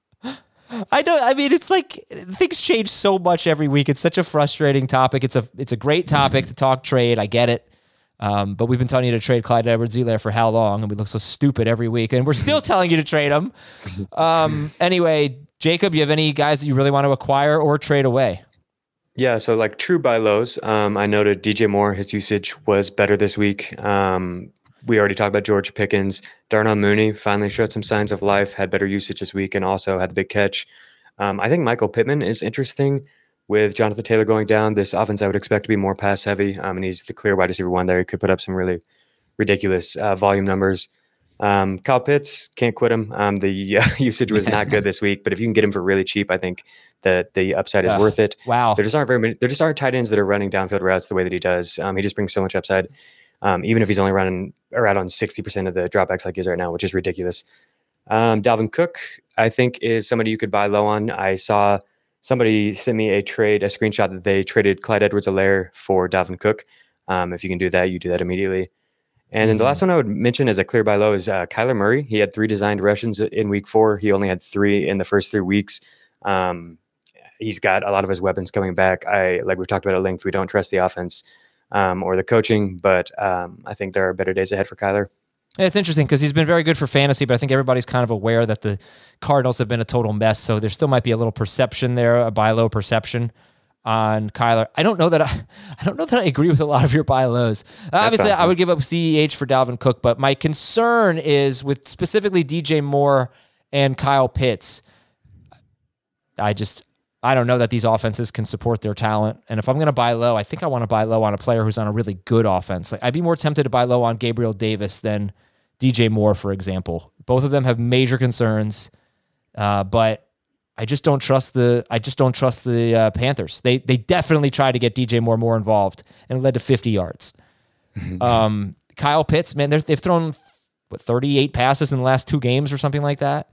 It's like things change so much every week. It's such a frustrating topic. It's a great topic to talk trade. I get it. But we've been telling you to trade Clyde Edwards-Helaire for how long? And we look so stupid every week. And we're still telling you to trade him. Anyway, Jacob, you have any guys that you really want to acquire or trade away? Yeah, so like true buy lows. I noted DJ Moore, his usage was better this week. We already talked about George Pickens. Darnell Mooney finally showed some signs of life, had better usage this week, and also had the big catch. I think Michael Pittman is interesting. With Jonathan Taylor going down, this offense I would expect to be more pass heavy. And he's the clear wide receiver 1 there. He could put up some really ridiculous volume numbers. Kyle Pitts, can't quit him. The usage was not good this week, but if you can get him for really cheap, I think that the upside is worth it. Wow. There just aren't tight ends that are running downfield routes the way that he does. He just brings so much upside. Even if he's only running around on 60% of the dropbacks like he is right now, which is ridiculous. Dalvin Cook, I think, is somebody you could buy low on. I saw somebody sent me a screenshot that they traded Clyde Edwards-Helaire for Dalvin Cook. If you can do that, you do that immediately. And then the last one I would mention as a clear buy low is Kyler Murray. He had 3 designed rushes in week 4. He only had 3 in the first 3 weeks. He's got a lot of his weapons coming back. Like we've talked about at length, we don't trust the offense or the coaching, but I think there are better days ahead for Kyler. It's interesting because he's been very good for fantasy, but I think everybody's kind of aware that the Cardinals have been a total mess. So there still might be a little perception there, a buy low perception on Kyler. I don't know that I agree with a lot of your buy lows. Obviously, I would give up CEH for Dalvin Cook, but my concern is with specifically DJ Moore and Kyle Pitts. I don't know that these offenses can support their talent. And if I'm going to buy low, I think I want to buy low on a player who's on a really good offense. Like I'd be more tempted to buy low on Gabriel Davis than DJ Moore, for example. Both of them have major concerns, but I just don't trust the Panthers. They definitely tried to get DJ Moore more involved, and it led to 50 yards. Kyle Pitts, man, they've thrown 38 passes in the last 2 games or something like that.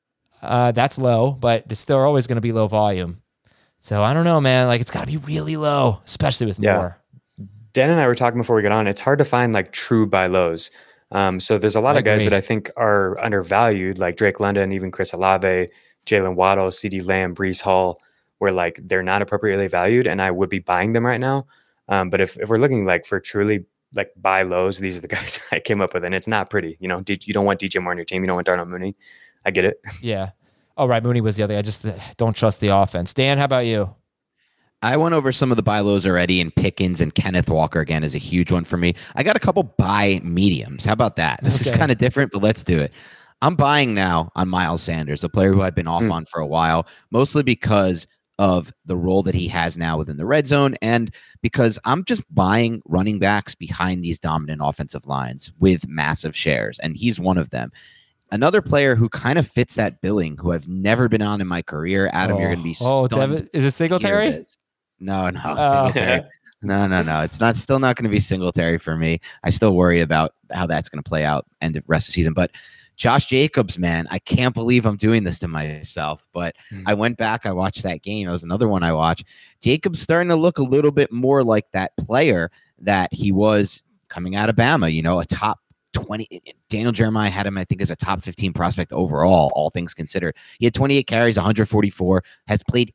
That's low, but they're always going to be low volume. So I don't know, man. Like, it's got to be really low, especially with Moore. Dan and I were talking before we got on. It's hard to find like true buy lows. So there's a lot of guys that I think are undervalued, like Drake London, even Chris Olave, Jalen Waddle, CeeDee Lamb, Breece Hall, where like they're not appropriately valued, and I would be buying them right now. But if we're looking like for truly like buy lows, these are the guys I came up with, and it's not pretty. You know, you don't want DJ Moore on your team. You don't want Darnell Mooney. I get it. Yeah. Oh, right. Mooney was the other. I just don't trust the offense. Dan, how about you? I went over some of the buy lows already, and Pickens and Kenneth Walker again is a huge one for me. I got a couple buy mediums. How about that? This is kind of different, but let's do it. I'm buying now on Miles Sanders, a player who I've been off on for a while, mostly because of the role that he has now within the red zone, and because I'm just buying running backs behind these dominant offensive lines with massive shares, and he's one of them. Another player who kind of fits that billing, who I've never been on in my career, Adam, you're going to be stunned. Devin, is it Singletary? No, Singletary. No. It's still not going to be Singletary for me. I still worry about how that's going to play out end of rest of the season. But Josh Jacobs, man, I can't believe I'm doing this to myself. But I went back, I watched that game. It was another one I watched. Jacobs starting to look a little bit more like that player that he was coming out of Bama, you know, a top 20. Daniel Jeremiah had him, I think, as a top 15 prospect overall, all things considered. He had 28 carries, 144, has played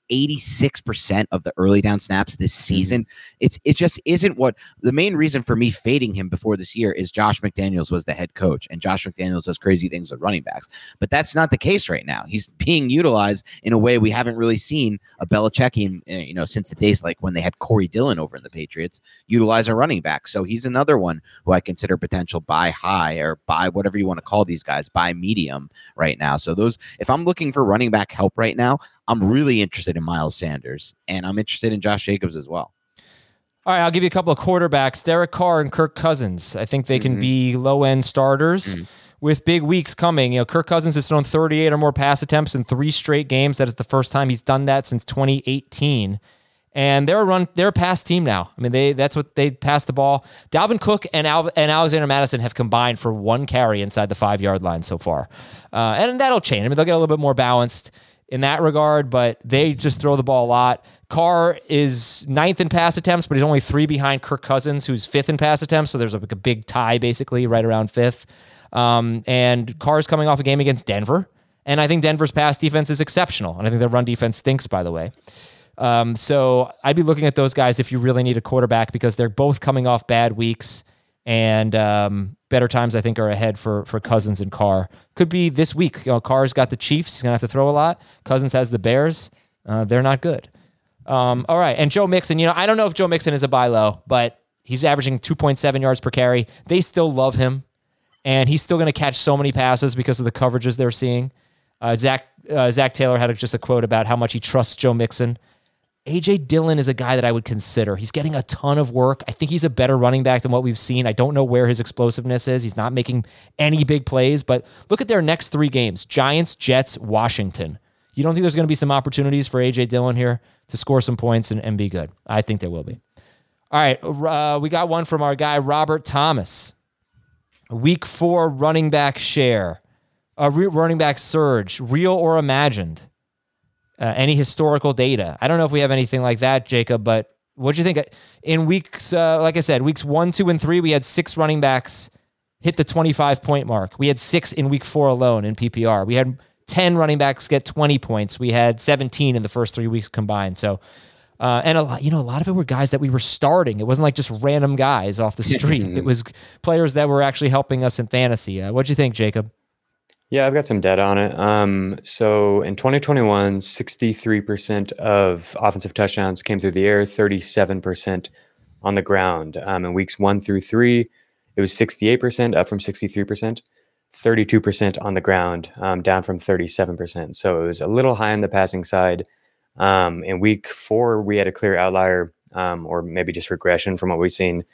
86% of the early down snaps this season. It just isn't what the main reason for me fading him before this year is Josh McDaniels was the head coach, and Josh McDaniels does crazy things with running backs. But that's not the case right now. He's being utilized in a way we haven't really seen a Belichickian, since the days like when they had Corey Dillon over in the Patriots, utilize a running back. So he's another one who I consider potential buy high or buy whatever you want to call these guys, buy medium right now. So those, if I'm looking for running back help right now, I'm really interested in Miles Sanders, and I'm interested in Josh Jacobs as well. All right, I'll give you a couple of quarterbacks, Derek Carr and Kirk Cousins. I think they can be low-end starters with big weeks coming. You know, Kirk Cousins has thrown 38 or more pass attempts in 3 straight games. That is the first time he's done that since 2018. And they're a pass team now. I mean, they pass the ball. Dalvin Cook and Alexander Mattison have combined for 1 carry inside the 5-yard line so far. And that'll change. I mean, they'll get a little bit more balanced in that regard, but they just throw the ball a lot. Carr is 9th in pass attempts, but he's only 3 behind Kirk Cousins, who's 5th in pass attempts. So there's like a big tie, basically, right around 5th. And Carr's coming off a game against Denver. And I think Denver's pass defense is exceptional. And I think their run defense stinks, by the way. So I'd be looking at those guys if you really need a quarterback, because they're both coming off bad weeks, and better times I think are ahead for Cousins and Carr. Could be this week. You know, Carr's got the Chiefs. He's gonna have to throw a lot. Cousins has the Bears. They're not good. All right. And Joe Mixon, I don't know if Joe Mixon is a buy low, but he's averaging 2.7 yards per carry. They still love him, and he's still going to catch so many passes because of the coverages they're seeing. Zach Taylor had just a quote about how much he trusts Joe Mixon. A.J. Dillon is a guy that I would consider. He's getting a ton of work. I think he's a better running back than what we've seen. I don't know where his explosiveness is. He's not making any big plays, but look at their next 3 games. Giants, Jets, Washington. You don't think there's going to be some opportunities for A.J. Dillon here to score some points and be good? I think there will be. All right, we got one from our guy, Robert Thomas. Week 4 running back share. Running back surge, real or imagined? Any historical data? I don't know if we have anything like that, Jacob, but what do you think? In weeks, like I said, weeks 1, 2, and 3, we had 6 running backs hit the 25-point mark. We had 6 in week 4 alone in PPR. We had 10 running backs get 20 points. We had 17 in the first 3 weeks combined. So, and a lot of it were guys that we were starting. It wasn't like just random guys off the street. It was players that were actually helping us in fantasy. What'd you think, Jacob? Yeah, I've got some data on it. So in 2021, 63% of offensive touchdowns came through the air, 37% on the ground. In weeks 1 through 3, it was 68%, up from 63%, 32% on the ground, down from 37%. So it was a little high on the passing side. In week 4, we had a clear outlier, or maybe just regression from what we've seen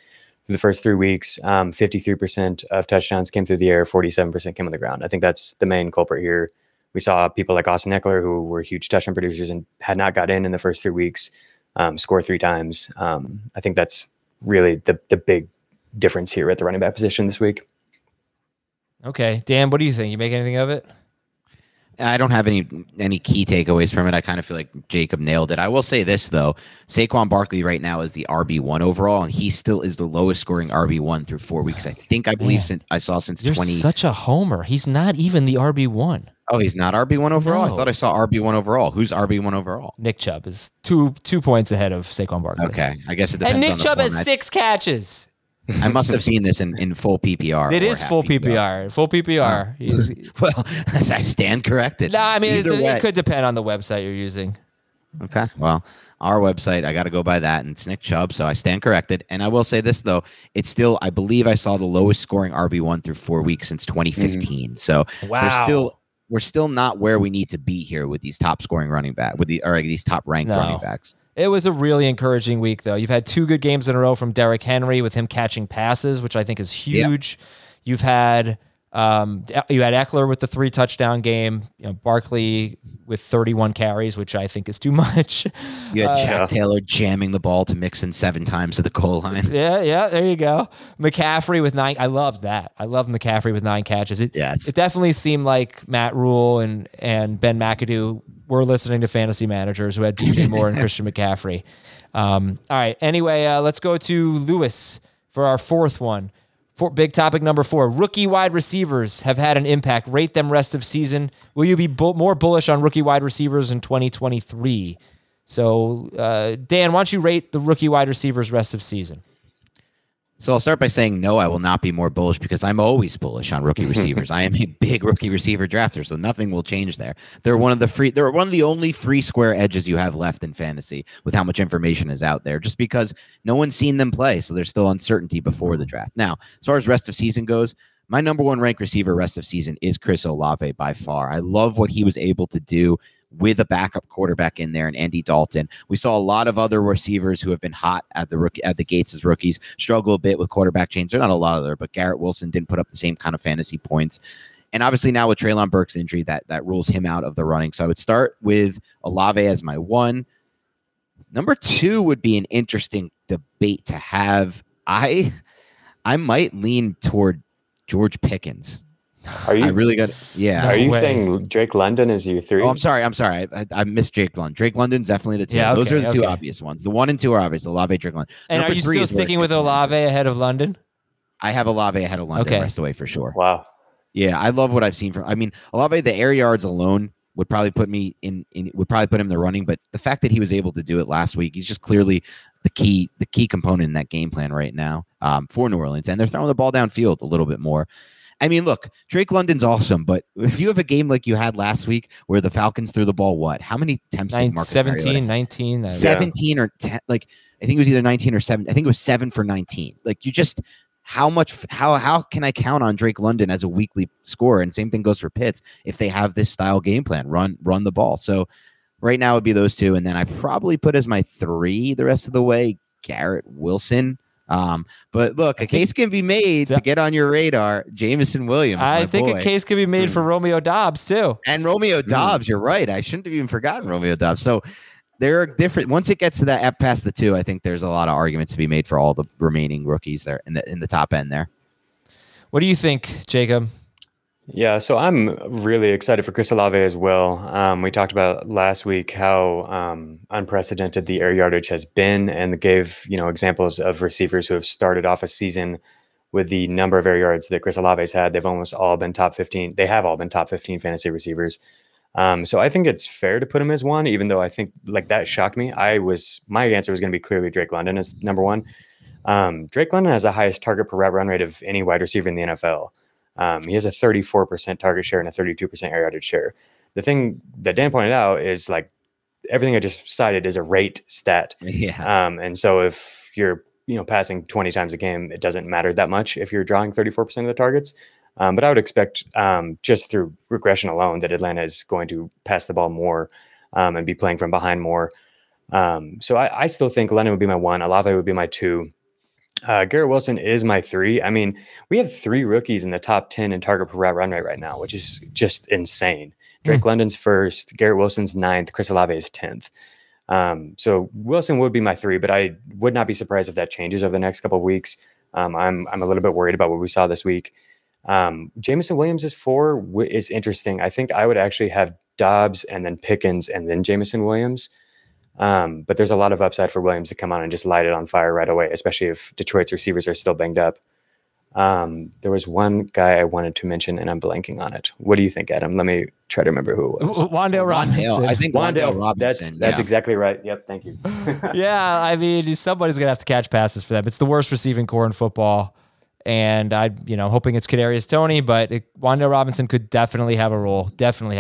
through the first 3 weeks. 53% of touchdowns came through the air, 47% came on the ground. I think that's the main culprit here. We saw people like Austin Eckler, who were huge touchdown producers and had not got in the first 3 weeks, score 3 times. I think that's really the big difference here at the running back position this week. Okay. Dan, what do you think? You make anything of it? I don't have any key takeaways from it. I kind of feel like Jacob nailed it. I will say this, though. Saquon Barkley right now is the RB1 overall, and he still is the lowest scoring RB1 through 4 weeks. I believe since 20. You're such a homer. He's not even the RB1. Oh, he's not RB1 overall? No. I thought I saw RB1 overall. Who's RB1 overall? Nick Chubb is two points ahead of Saquon Barkley. Okay. I guess it depends and Nick on the Chubb has format. 6 catches. I must have seen this in full PPR. It or is half full PPR. Full PPR. Well, I stand corrected. No, I mean, Either way. it could depend on the website you're using. Okay. Well, our website, I got to go by that, and it's Nick Chubb, so I stand corrected. And I will say this, though. It's still, I believe I saw the lowest scoring RB1 through 4 weeks since 2015. So Wow. we're still not where we need to be here with these top scoring running back, these top ranked running backs. It was a really encouraging week, though. You've had 2 good games in a row from Derrick Henry with him catching passes, which I think is huge. Yeah. You had Eckler with the 3 touchdown game. Barkley with 31 carries, which I think is too much. You had Jack Taylor jamming the ball to Mixon 7 times to the goal line. Yeah, there you go. McCaffrey with 9. I loved that. I love McCaffrey with 9 catches. It definitely seemed like Matt Rule and Ben McAdoo were listening to fantasy managers who had DJ Moore and Christian McCaffrey. All right. Anyway, let's go to Lewis for our 4th one. Big topic number 4. Rookie wide receivers have had an impact. Rate them rest of season. Will you be more bullish on rookie wide receivers in 2023? So, Dan, why don't you rate the rookie wide receivers rest of season? So I'll start by saying no, I will not be more bullish because I'm always bullish on rookie receivers. I am a big rookie receiver drafter, so nothing will change there. They're one of the only free square edges you have left in fantasy with how much information is out there, just because no one's seen them play, so there's still uncertainty before the draft. Now, as far as rest of season goes, my number 1 ranked receiver rest of season is Chris Olave by far. I love what he was able to do with a backup quarterback in there and Andy Dalton. We saw a lot of other receivers who have been hot at the gates as rookies struggle a bit with quarterback change. They're not a lot of there, but Garrett Wilson didn't put up the same kind of fantasy points. And obviously now with Treylon Burks' injury, that rules him out of the running. So I would start with Olave as my 1. Number 2 would be an interesting debate to have. I might lean toward George Pickens. Are you? I really got. Yeah. Are you saying Drake London is your 3? Oh, I'm sorry. I missed Drake London. Drake London's definitely the 2. Yeah, those are the 2 obvious ones. The 1 and 2 are obvious. Olave, Drake London. And Number are you 3 still sticking with Olave ahead of London? I have Olave ahead of London. Rest away for sure. Wow. Yeah, I love what I've seen from. I mean, Olave, the air yards alone would probably put me would probably put him in the running. But the fact that he was able to do it last week, he's just clearly the key component in that game plan right now for New Orleans, and they're throwing the ball downfield a little bit more. I mean, look, Drake London's awesome, but if you have a game like you had last week where the Falcons threw the ball, how many attempts did Marcus 17, 19? 17 or 10, I think it was either 19 or 7. I think it was 7 for 19. How can I count on Drake London as a weekly scorer? And same thing goes for Pitts if they have this style game plan, run the ball. So right now it would be those 2. And then I probably put as my 3 the rest of the way, Garrett Wilson. But look, a case can be made to get on your radar. Jameson Williams. I think a case can be made for Romeo Doubs too. And Romeo Doubs, you're right. I shouldn't have even forgotten Romeo Doubs. So there are different. Once it gets to that past the 2, I think there's a lot of arguments to be made for all the remaining rookies there in the top end there. What do you think, Jacob? Yeah, so I'm really excited for Chris Olave as well. We talked about last week how unprecedented the air yardage has been, and gave examples of receivers who have started off a season with the number of air yards that Chris Olave's had. They've almost all been top 15. They have all been top 15 fantasy receivers. So I think it's fair to put him as 1, even though I think that shocked me. My answer was going to be clearly Drake London as number 1. Drake London has the highest target per route run rate of any wide receiver in the NFL. He has a 34% target share and a 32% air yardage share. The thing that Dan pointed out is everything I just cited is a rate stat. Yeah. And so if you're passing 20 times a game, it doesn't matter that much if you're drawing 34% of the targets. But I would expect just through regression alone that Atlanta is going to pass the ball more and be playing from behind more. So I still think London would be my 1. Olave would be my 2. Garrett Wilson is my 3. I mean, we have 3 rookies in the top 10 in target per route run rate right now, which is just insane. Drake London's 1st, Garrett Wilson's 9th, Chris Olave is 10th. So Wilson would be my 3, but I would not be surprised if that changes over the next couple of weeks. I'm a little bit worried about what we saw this week. Jameson Williams is 4 is interesting. I think I would actually have Dobbs and then Pickens and then Jameson Williams. But there's a lot of upside for Williams to come on and just light it on fire right away, especially if Detroit's receivers are still banged up. There was one guy I wanted to mention, and I'm blanking on it. What do you think, Adam? Let me try to remember who it was. Wan'Dale Robinson. I think Wan'Dale Robinson. That's exactly right. Yep, thank you. Yeah, I mean, somebody's going to have to catch passes for them. It's the worst receiving core in football. And I'm hoping it's Kadarius Toney, but Wan'Dale Robinson could definitely have a role.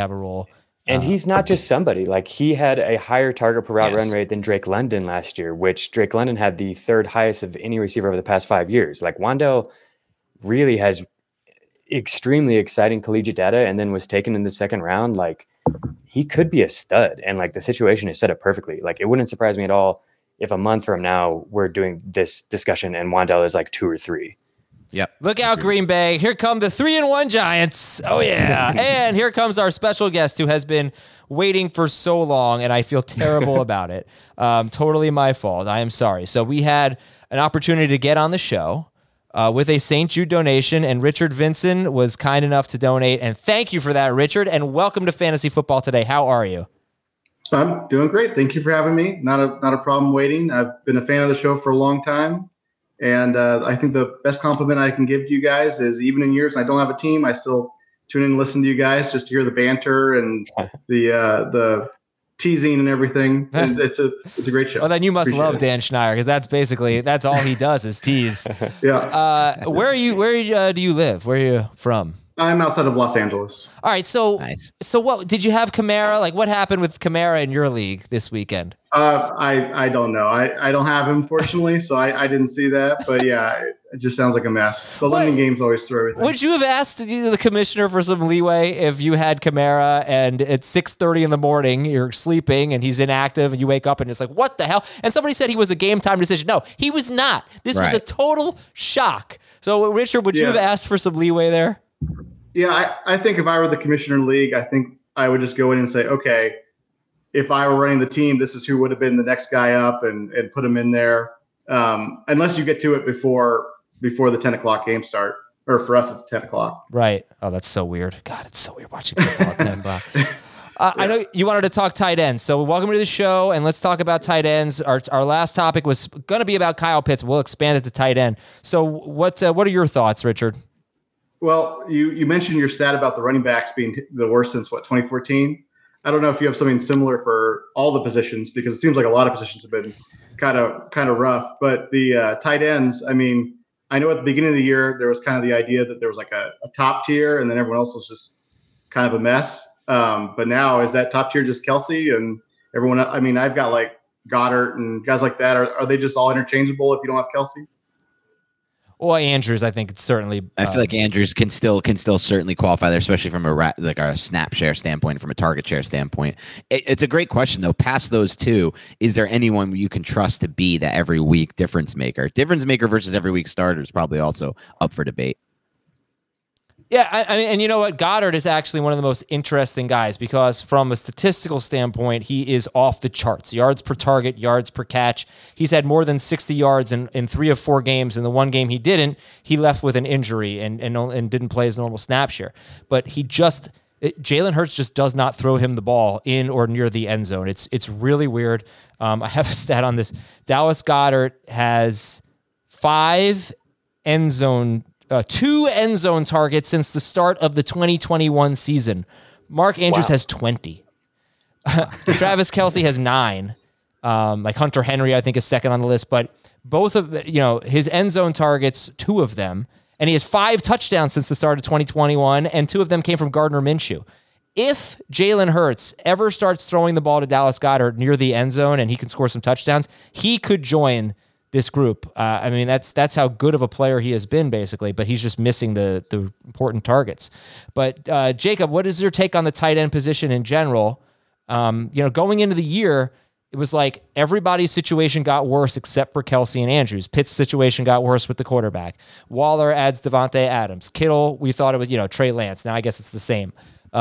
And he's not just somebody. Like, he had a higher target per route run rate than Drake London last year, which Drake London had the 3rd highest of any receiver over the past 5 years. Like, Wan'Dale really has extremely exciting collegiate data and then was taken in the 2nd round. Like, he could be a stud. And like, the situation is set up perfectly. Like, it wouldn't surprise me at all if a month from now we're doing this discussion and Wan'Dale is like 2 or 3. Yep. Look out, Green Bay. Here come the 3-1 Giants. Oh, yeah. And here comes our special guest who has been waiting for so long, and I feel terrible about it. Totally my fault. I am sorry. So we had an opportunity to get on the show with a St. Jude donation, and Richard Vinson was kind enough to donate. And thank you for that, Richard, and welcome to Fantasy Football Today. How are you? I'm doing great. Thank you for having me. Not a problem waiting. I've been a fan of the show for a long time. And I think the best compliment I can give to you guys is, even in years I don't have a team, I still tune in and listen to you guys just to hear the banter and the teasing and everything. And it's a great show. Well, then you must love Dan Schneider, because that's all he does is tease. Yeah. Where do you live? Where are you from? I'm outside of Los Angeles. All right. So, Nice. So what did you have Kamara? Like, what happened with Kamara in your league this weekend? I don't know. I don't have him, fortunately, so I didn't see that. But yeah, it just sounds like a mess. The London games always throw everything. Would you have asked the commissioner for some leeway if you had Kamara and it's 6:30 in the morning, you're sleeping and he's inactive, and you wake up and it's like, what the hell? And somebody said he was a game time decision. No, he was not. This was a total shock. So, Richard, would you have asked for some leeway there? Yeah, I think if I were the commissioner in the league, I think I would just go in and say, okay, if I were running the team, this is who would have been the next guy up, and put him in there. Unless you get to it before the 10 o'clock game start, or for us, it's 10 o'clock. Right. Oh, that's so weird. God, it's so weird watching football at 10 o'clock. I know you wanted to talk tight ends, so welcome to the show, and let's talk about tight ends. Our last topic was going to be about Kyle Pitts. We'll expand it to tight end. So what are your thoughts, Richard? Well, you mentioned your stat about the running backs being the worst since 2014. I don't know if you have something similar for all the positions, because it seems like a lot of positions have been kind of rough. But the tight ends, I mean, I know at the beginning of the year there was kind of the idea that there was like a top tier, and then everyone else was just kind of a mess. But now, is that top tier just Kelsey and everyone? I mean, I've got like Goddard and guys like that. Are they just all interchangeable if you don't have Kelsey? Well, Andrews, I think it's certainly. I feel like Andrews can still certainly qualify there, especially from a snap share standpoint, from a target share standpoint. It's a great question though. Past those two, is there anyone you can trust to be that every week difference maker? Difference maker versus every week starter is probably also up for debate. Yeah, I mean, and you know what? Goddard is actually one of the most interesting guys, because from a statistical standpoint, he is off the charts. Yards per target, yards per catch. He's had more than 60 yards in 3 of 4 games. In the one game he didn't, he left with an injury and didn't play his normal snap share. But Jalen Hurts just does not throw him the ball in or near the end zone. It's really weird. I have a stat on this. Dallas Goedert has 2 end zone targets since the start of the 2021 season. Mark Andrews has 20. Travis Kelce has 9. Like Hunter Henry, I think, is second on the list. But both of his end zone targets, 2 of them, and he has 5 touchdowns since the start of 2021, and 2 of them came from Gardner Minshew. If Jalen Hurts ever starts throwing the ball to Dallas Goedert near the end zone and he can score some touchdowns, he could join this group. I mean, that's how good of a player he has been, basically, but he's just missing the important targets. But Jacob, what is your take on the tight end position in general? Going into the year, it was like everybody's situation got worse except for Kelce and Andrews. Pitt's situation got worse with the quarterback. Waller adds Devontae Adams. Kittle, we thought it was, Trey Lance. Now I guess it's the same.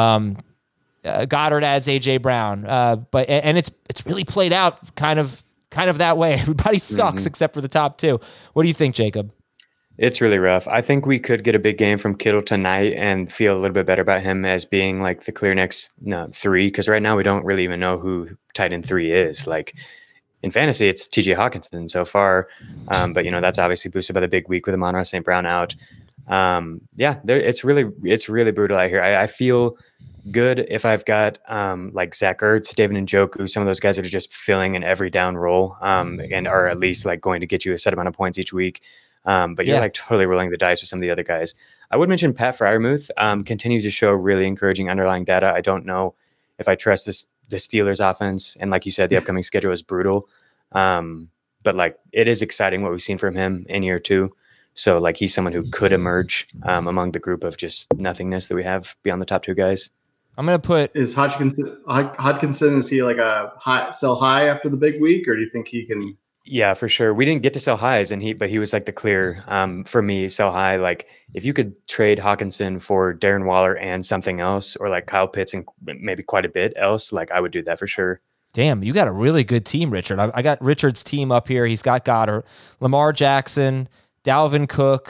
Goddard adds AJ Brown. But it's really played out kind of that way. Everybody sucks except for the top two. What do you think, Jacob? It's really rough. I think we could get a big game from Kittle tonight and feel a little bit better about him as being like the clear next three. Because right now we don't really even know who tight end 3 is. Like in fantasy, it's TJ Hawkinson so far. But that's obviously boosted by the big week with Amon-Ra St. Brown out. It's really brutal out here. I feel good if I've got like Zach Ertz, David Njoku, some of those guys that are just filling an every down role and are at least like going to get you a set amount of points each week. But you're like totally rolling the dice with some of the other guys. I would mention Pat Freiermuth continues to show really encouraging underlying data. I don't know if I trust the Steelers offense. And like you said, the upcoming schedule is brutal. But like it is exciting what we've seen from him in year 2. So like he's someone who could emerge among the group of just nothingness that we have beyond the top 2 guys. I'm going to put... Is Hodgkinson, is he like a sell high after the big week, or do you think he can... Yeah, for sure. We didn't get to sell highs, but he was like the clear for me sell high. Like if you could trade Hawkinson for Darren Waller and something else, or like Kyle Pitts and maybe quite a bit else, like I would do that for sure. Damn, you got a really good team, Richard. I got Richard's team up here. He's got Goddard, Lamar Jackson, Dalvin Cook,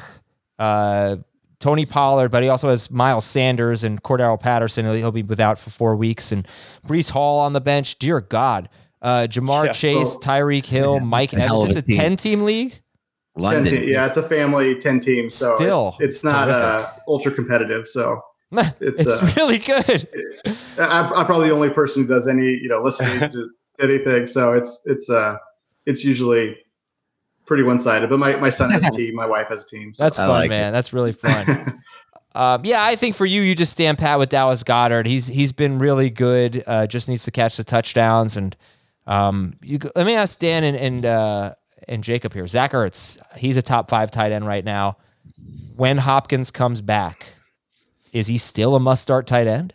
Tony Pollard, but he also has Miles Sanders and Cordero Patterson. He'll be without for 4 weeks, and Breece Hall on the bench. Dear God. Jamar Chase, Tyreek Hill, Mike Evans. Is this a 10-team league? London. It's a family 10 team. So still, it's not ultra competitive. So it's really good. I'm probably the only person who does any, listening to anything. So it's usually pretty one-sided. But my son has a team. My wife has a team. So. That's fun, man. That's really fun. I think for you just stand pat with Dallas Goedert. He's been really good. Just needs to catch the touchdowns. And let me ask Dan and Jacob here. Zach Ertz, he's a top 5 tight end right now. When Hopkins comes back, is he still a must-start tight end?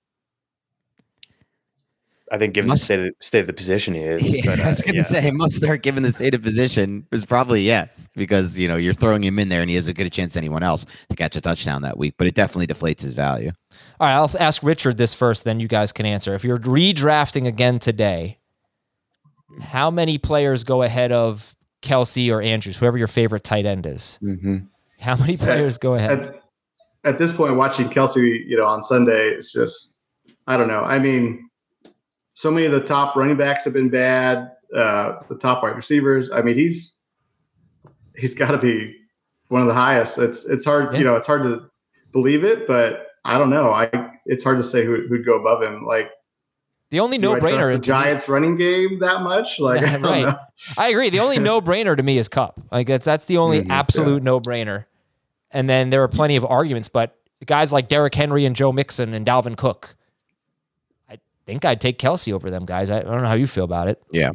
I think given the state of the position he is. Yeah, I was going to say, must start given the state of position is probably yes, because, you're throwing him in there and he has a good chance anyone else to catch a touchdown that week, but it definitely deflates his value. All right, I'll ask Richard this first, then you guys can answer. If you're redrafting again today, how many players go ahead of Kelce or Andrews, whoever your favorite tight end is? Mm-hmm. How many players go ahead? At this point, watching Kelce, on Sunday, it's just, I don't know. I mean, so many of the top running backs have been bad. The top wide receivers. I mean, he's got to be one of the highest. It's hard, it's hard to believe it, but I don't know. It's hard to say who'd go above him. Like the only no-brainer. The Giants running game that much? Like I don't know. I agree. The only no-brainer to me is Kupp. Like that's the only absolute no-brainer. And then there are plenty of arguments, but guys like Derrick Henry and Joe Mixon and Dalvin Cook. I think I'd take Kelce over them guys. I don't know how you feel about it. Yeah.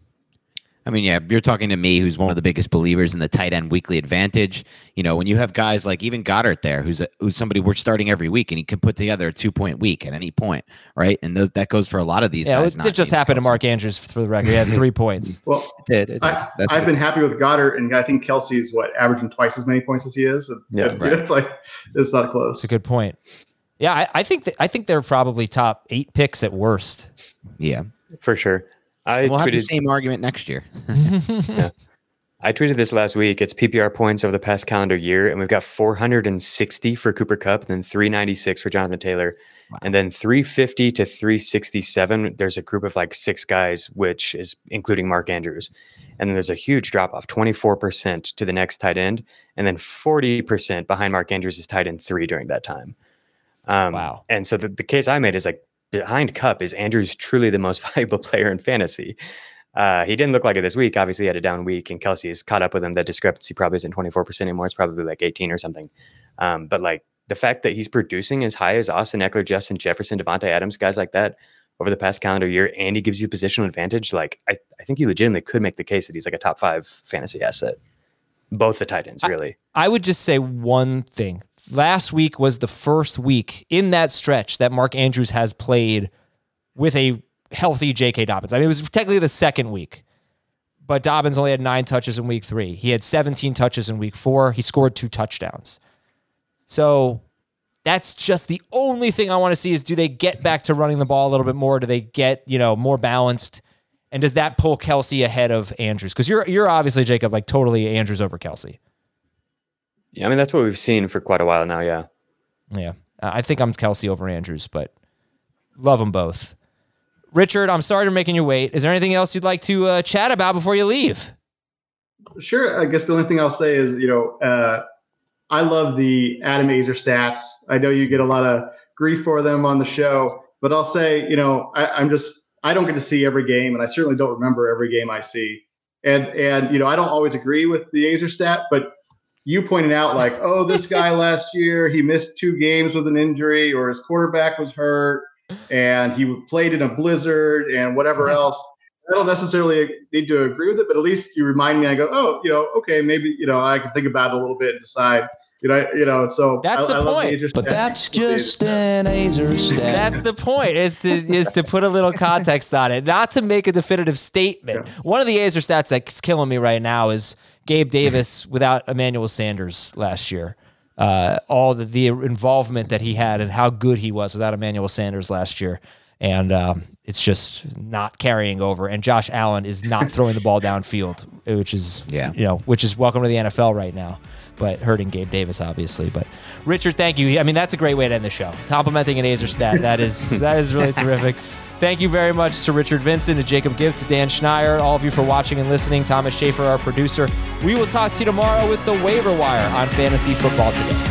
I mean, you're talking to me, who's one of the biggest believers in the tight end weekly advantage. When you have guys like even Goddard there, who's somebody we're starting every week, and he can put together a 2-point week at any point, right? And that goes for a lot of these guys. It just happened to Mark Andrews, for the record. He had 3 points. Well, it did. I've been happy with Goddard, and I think Kelce's averaging twice as many points as he is. It's it's not close. It's a good point. Yeah, I think they're probably top 8 picks at worst. Yeah, for sure. We'll have the same argument next year. Yeah. I tweeted this last week. It's PPR points over the past calendar year, and we've got 460 for Cooper Kupp, and then 396 for Jonathan Taylor, and then 350 to 367. There's a group of 6 guys, which is including Mark Andrews. And then there's a huge drop off, 24% to the next tight end, and then 40% behind Mark Andrews is tight end 3 during that time. Wow. And so the case I made is behind Kupp is Andrews truly the most valuable player in fantasy. He didn't look like it this week. Obviously, he had a down week, and Kelce has caught up with him. That discrepancy probably isn't 24% anymore. It's probably 18 or something. But the fact that he's producing as high as Austin Eckler, Justin Jefferson, Devontae Adams, guys like that over the past calendar year, and he gives you positional advantage, I think you legitimately could make the case that he's a top 5 fantasy asset. Both the tight ends, really. I would just say one thing. Last week was the first week in that stretch that Mark Andrews has played with a healthy J.K. Dobbins. I mean, it was technically the second week, but Dobbins only had 9 touches in week 3. He had 17 touches in week 4. He scored 2 touchdowns. So that's just the only thing I want to see is, do they get back to running the ball a little bit more? Do they get, more balanced? And does that pull Kelce ahead of Andrews? Because you're obviously, Jacob, like totally Andrews over Kelce. Yeah, I mean, that's what we've seen for quite a while now, yeah. Yeah, I think I'm Kelce over Andrews, but love them both. Richard, I'm sorry for making you wait. Is there anything else you'd like to chat about before you leave? Sure. I guess the only thing I'll say is, I love the Adam Aizer stats. I know you get a lot of grief for them on the show, but I'll say, I don't get to see every game, and I certainly don't remember every game I see. And I don't always agree with the Aizer stat, but you pointed out like, oh, this guy last year, he missed 2 games with an injury, or his quarterback was hurt and he played in a blizzard and whatever else. I don't necessarily need to agree with it, but at least you remind me. I go, oh, okay, maybe, I can think about it a little bit and decide. So that's the point. But that's just an Aizer stat. That's the point, is to put a little context on it, not to make a definitive statement. Yeah. One of the Aizer stats that's killing me right now is Gabe Davis without Emmanuel Sanders last year. All the involvement that he had and how good he was without Emmanuel Sanders last year. And it's just not carrying over. And Josh Allen is not throwing the ball downfield, which is welcome to the NFL right now, but hurting Gabe Davis, obviously. But Richard, thank you. I mean, that's a great way to end the show. Complimenting an Aizer stat. That is really terrific. Thank you very much to Richard Vincent, to Jacob Gibbs, to Dan Schneier, all of you for watching and listening. Thomas Schaefer, our producer. We will talk to you tomorrow with the Waiver Wire on Fantasy Football Today.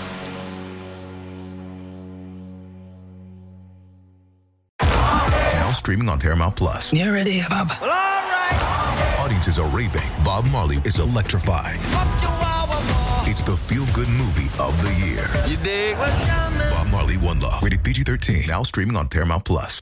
Streaming on Paramount Plus. You ready, Bob? Well, all right. Audiences are raving. Bob Marley is electrifying. It's the feel-good movie of the year. You dig? Bob Marley, One Love. Rated PG-13. Now streaming on Paramount Plus.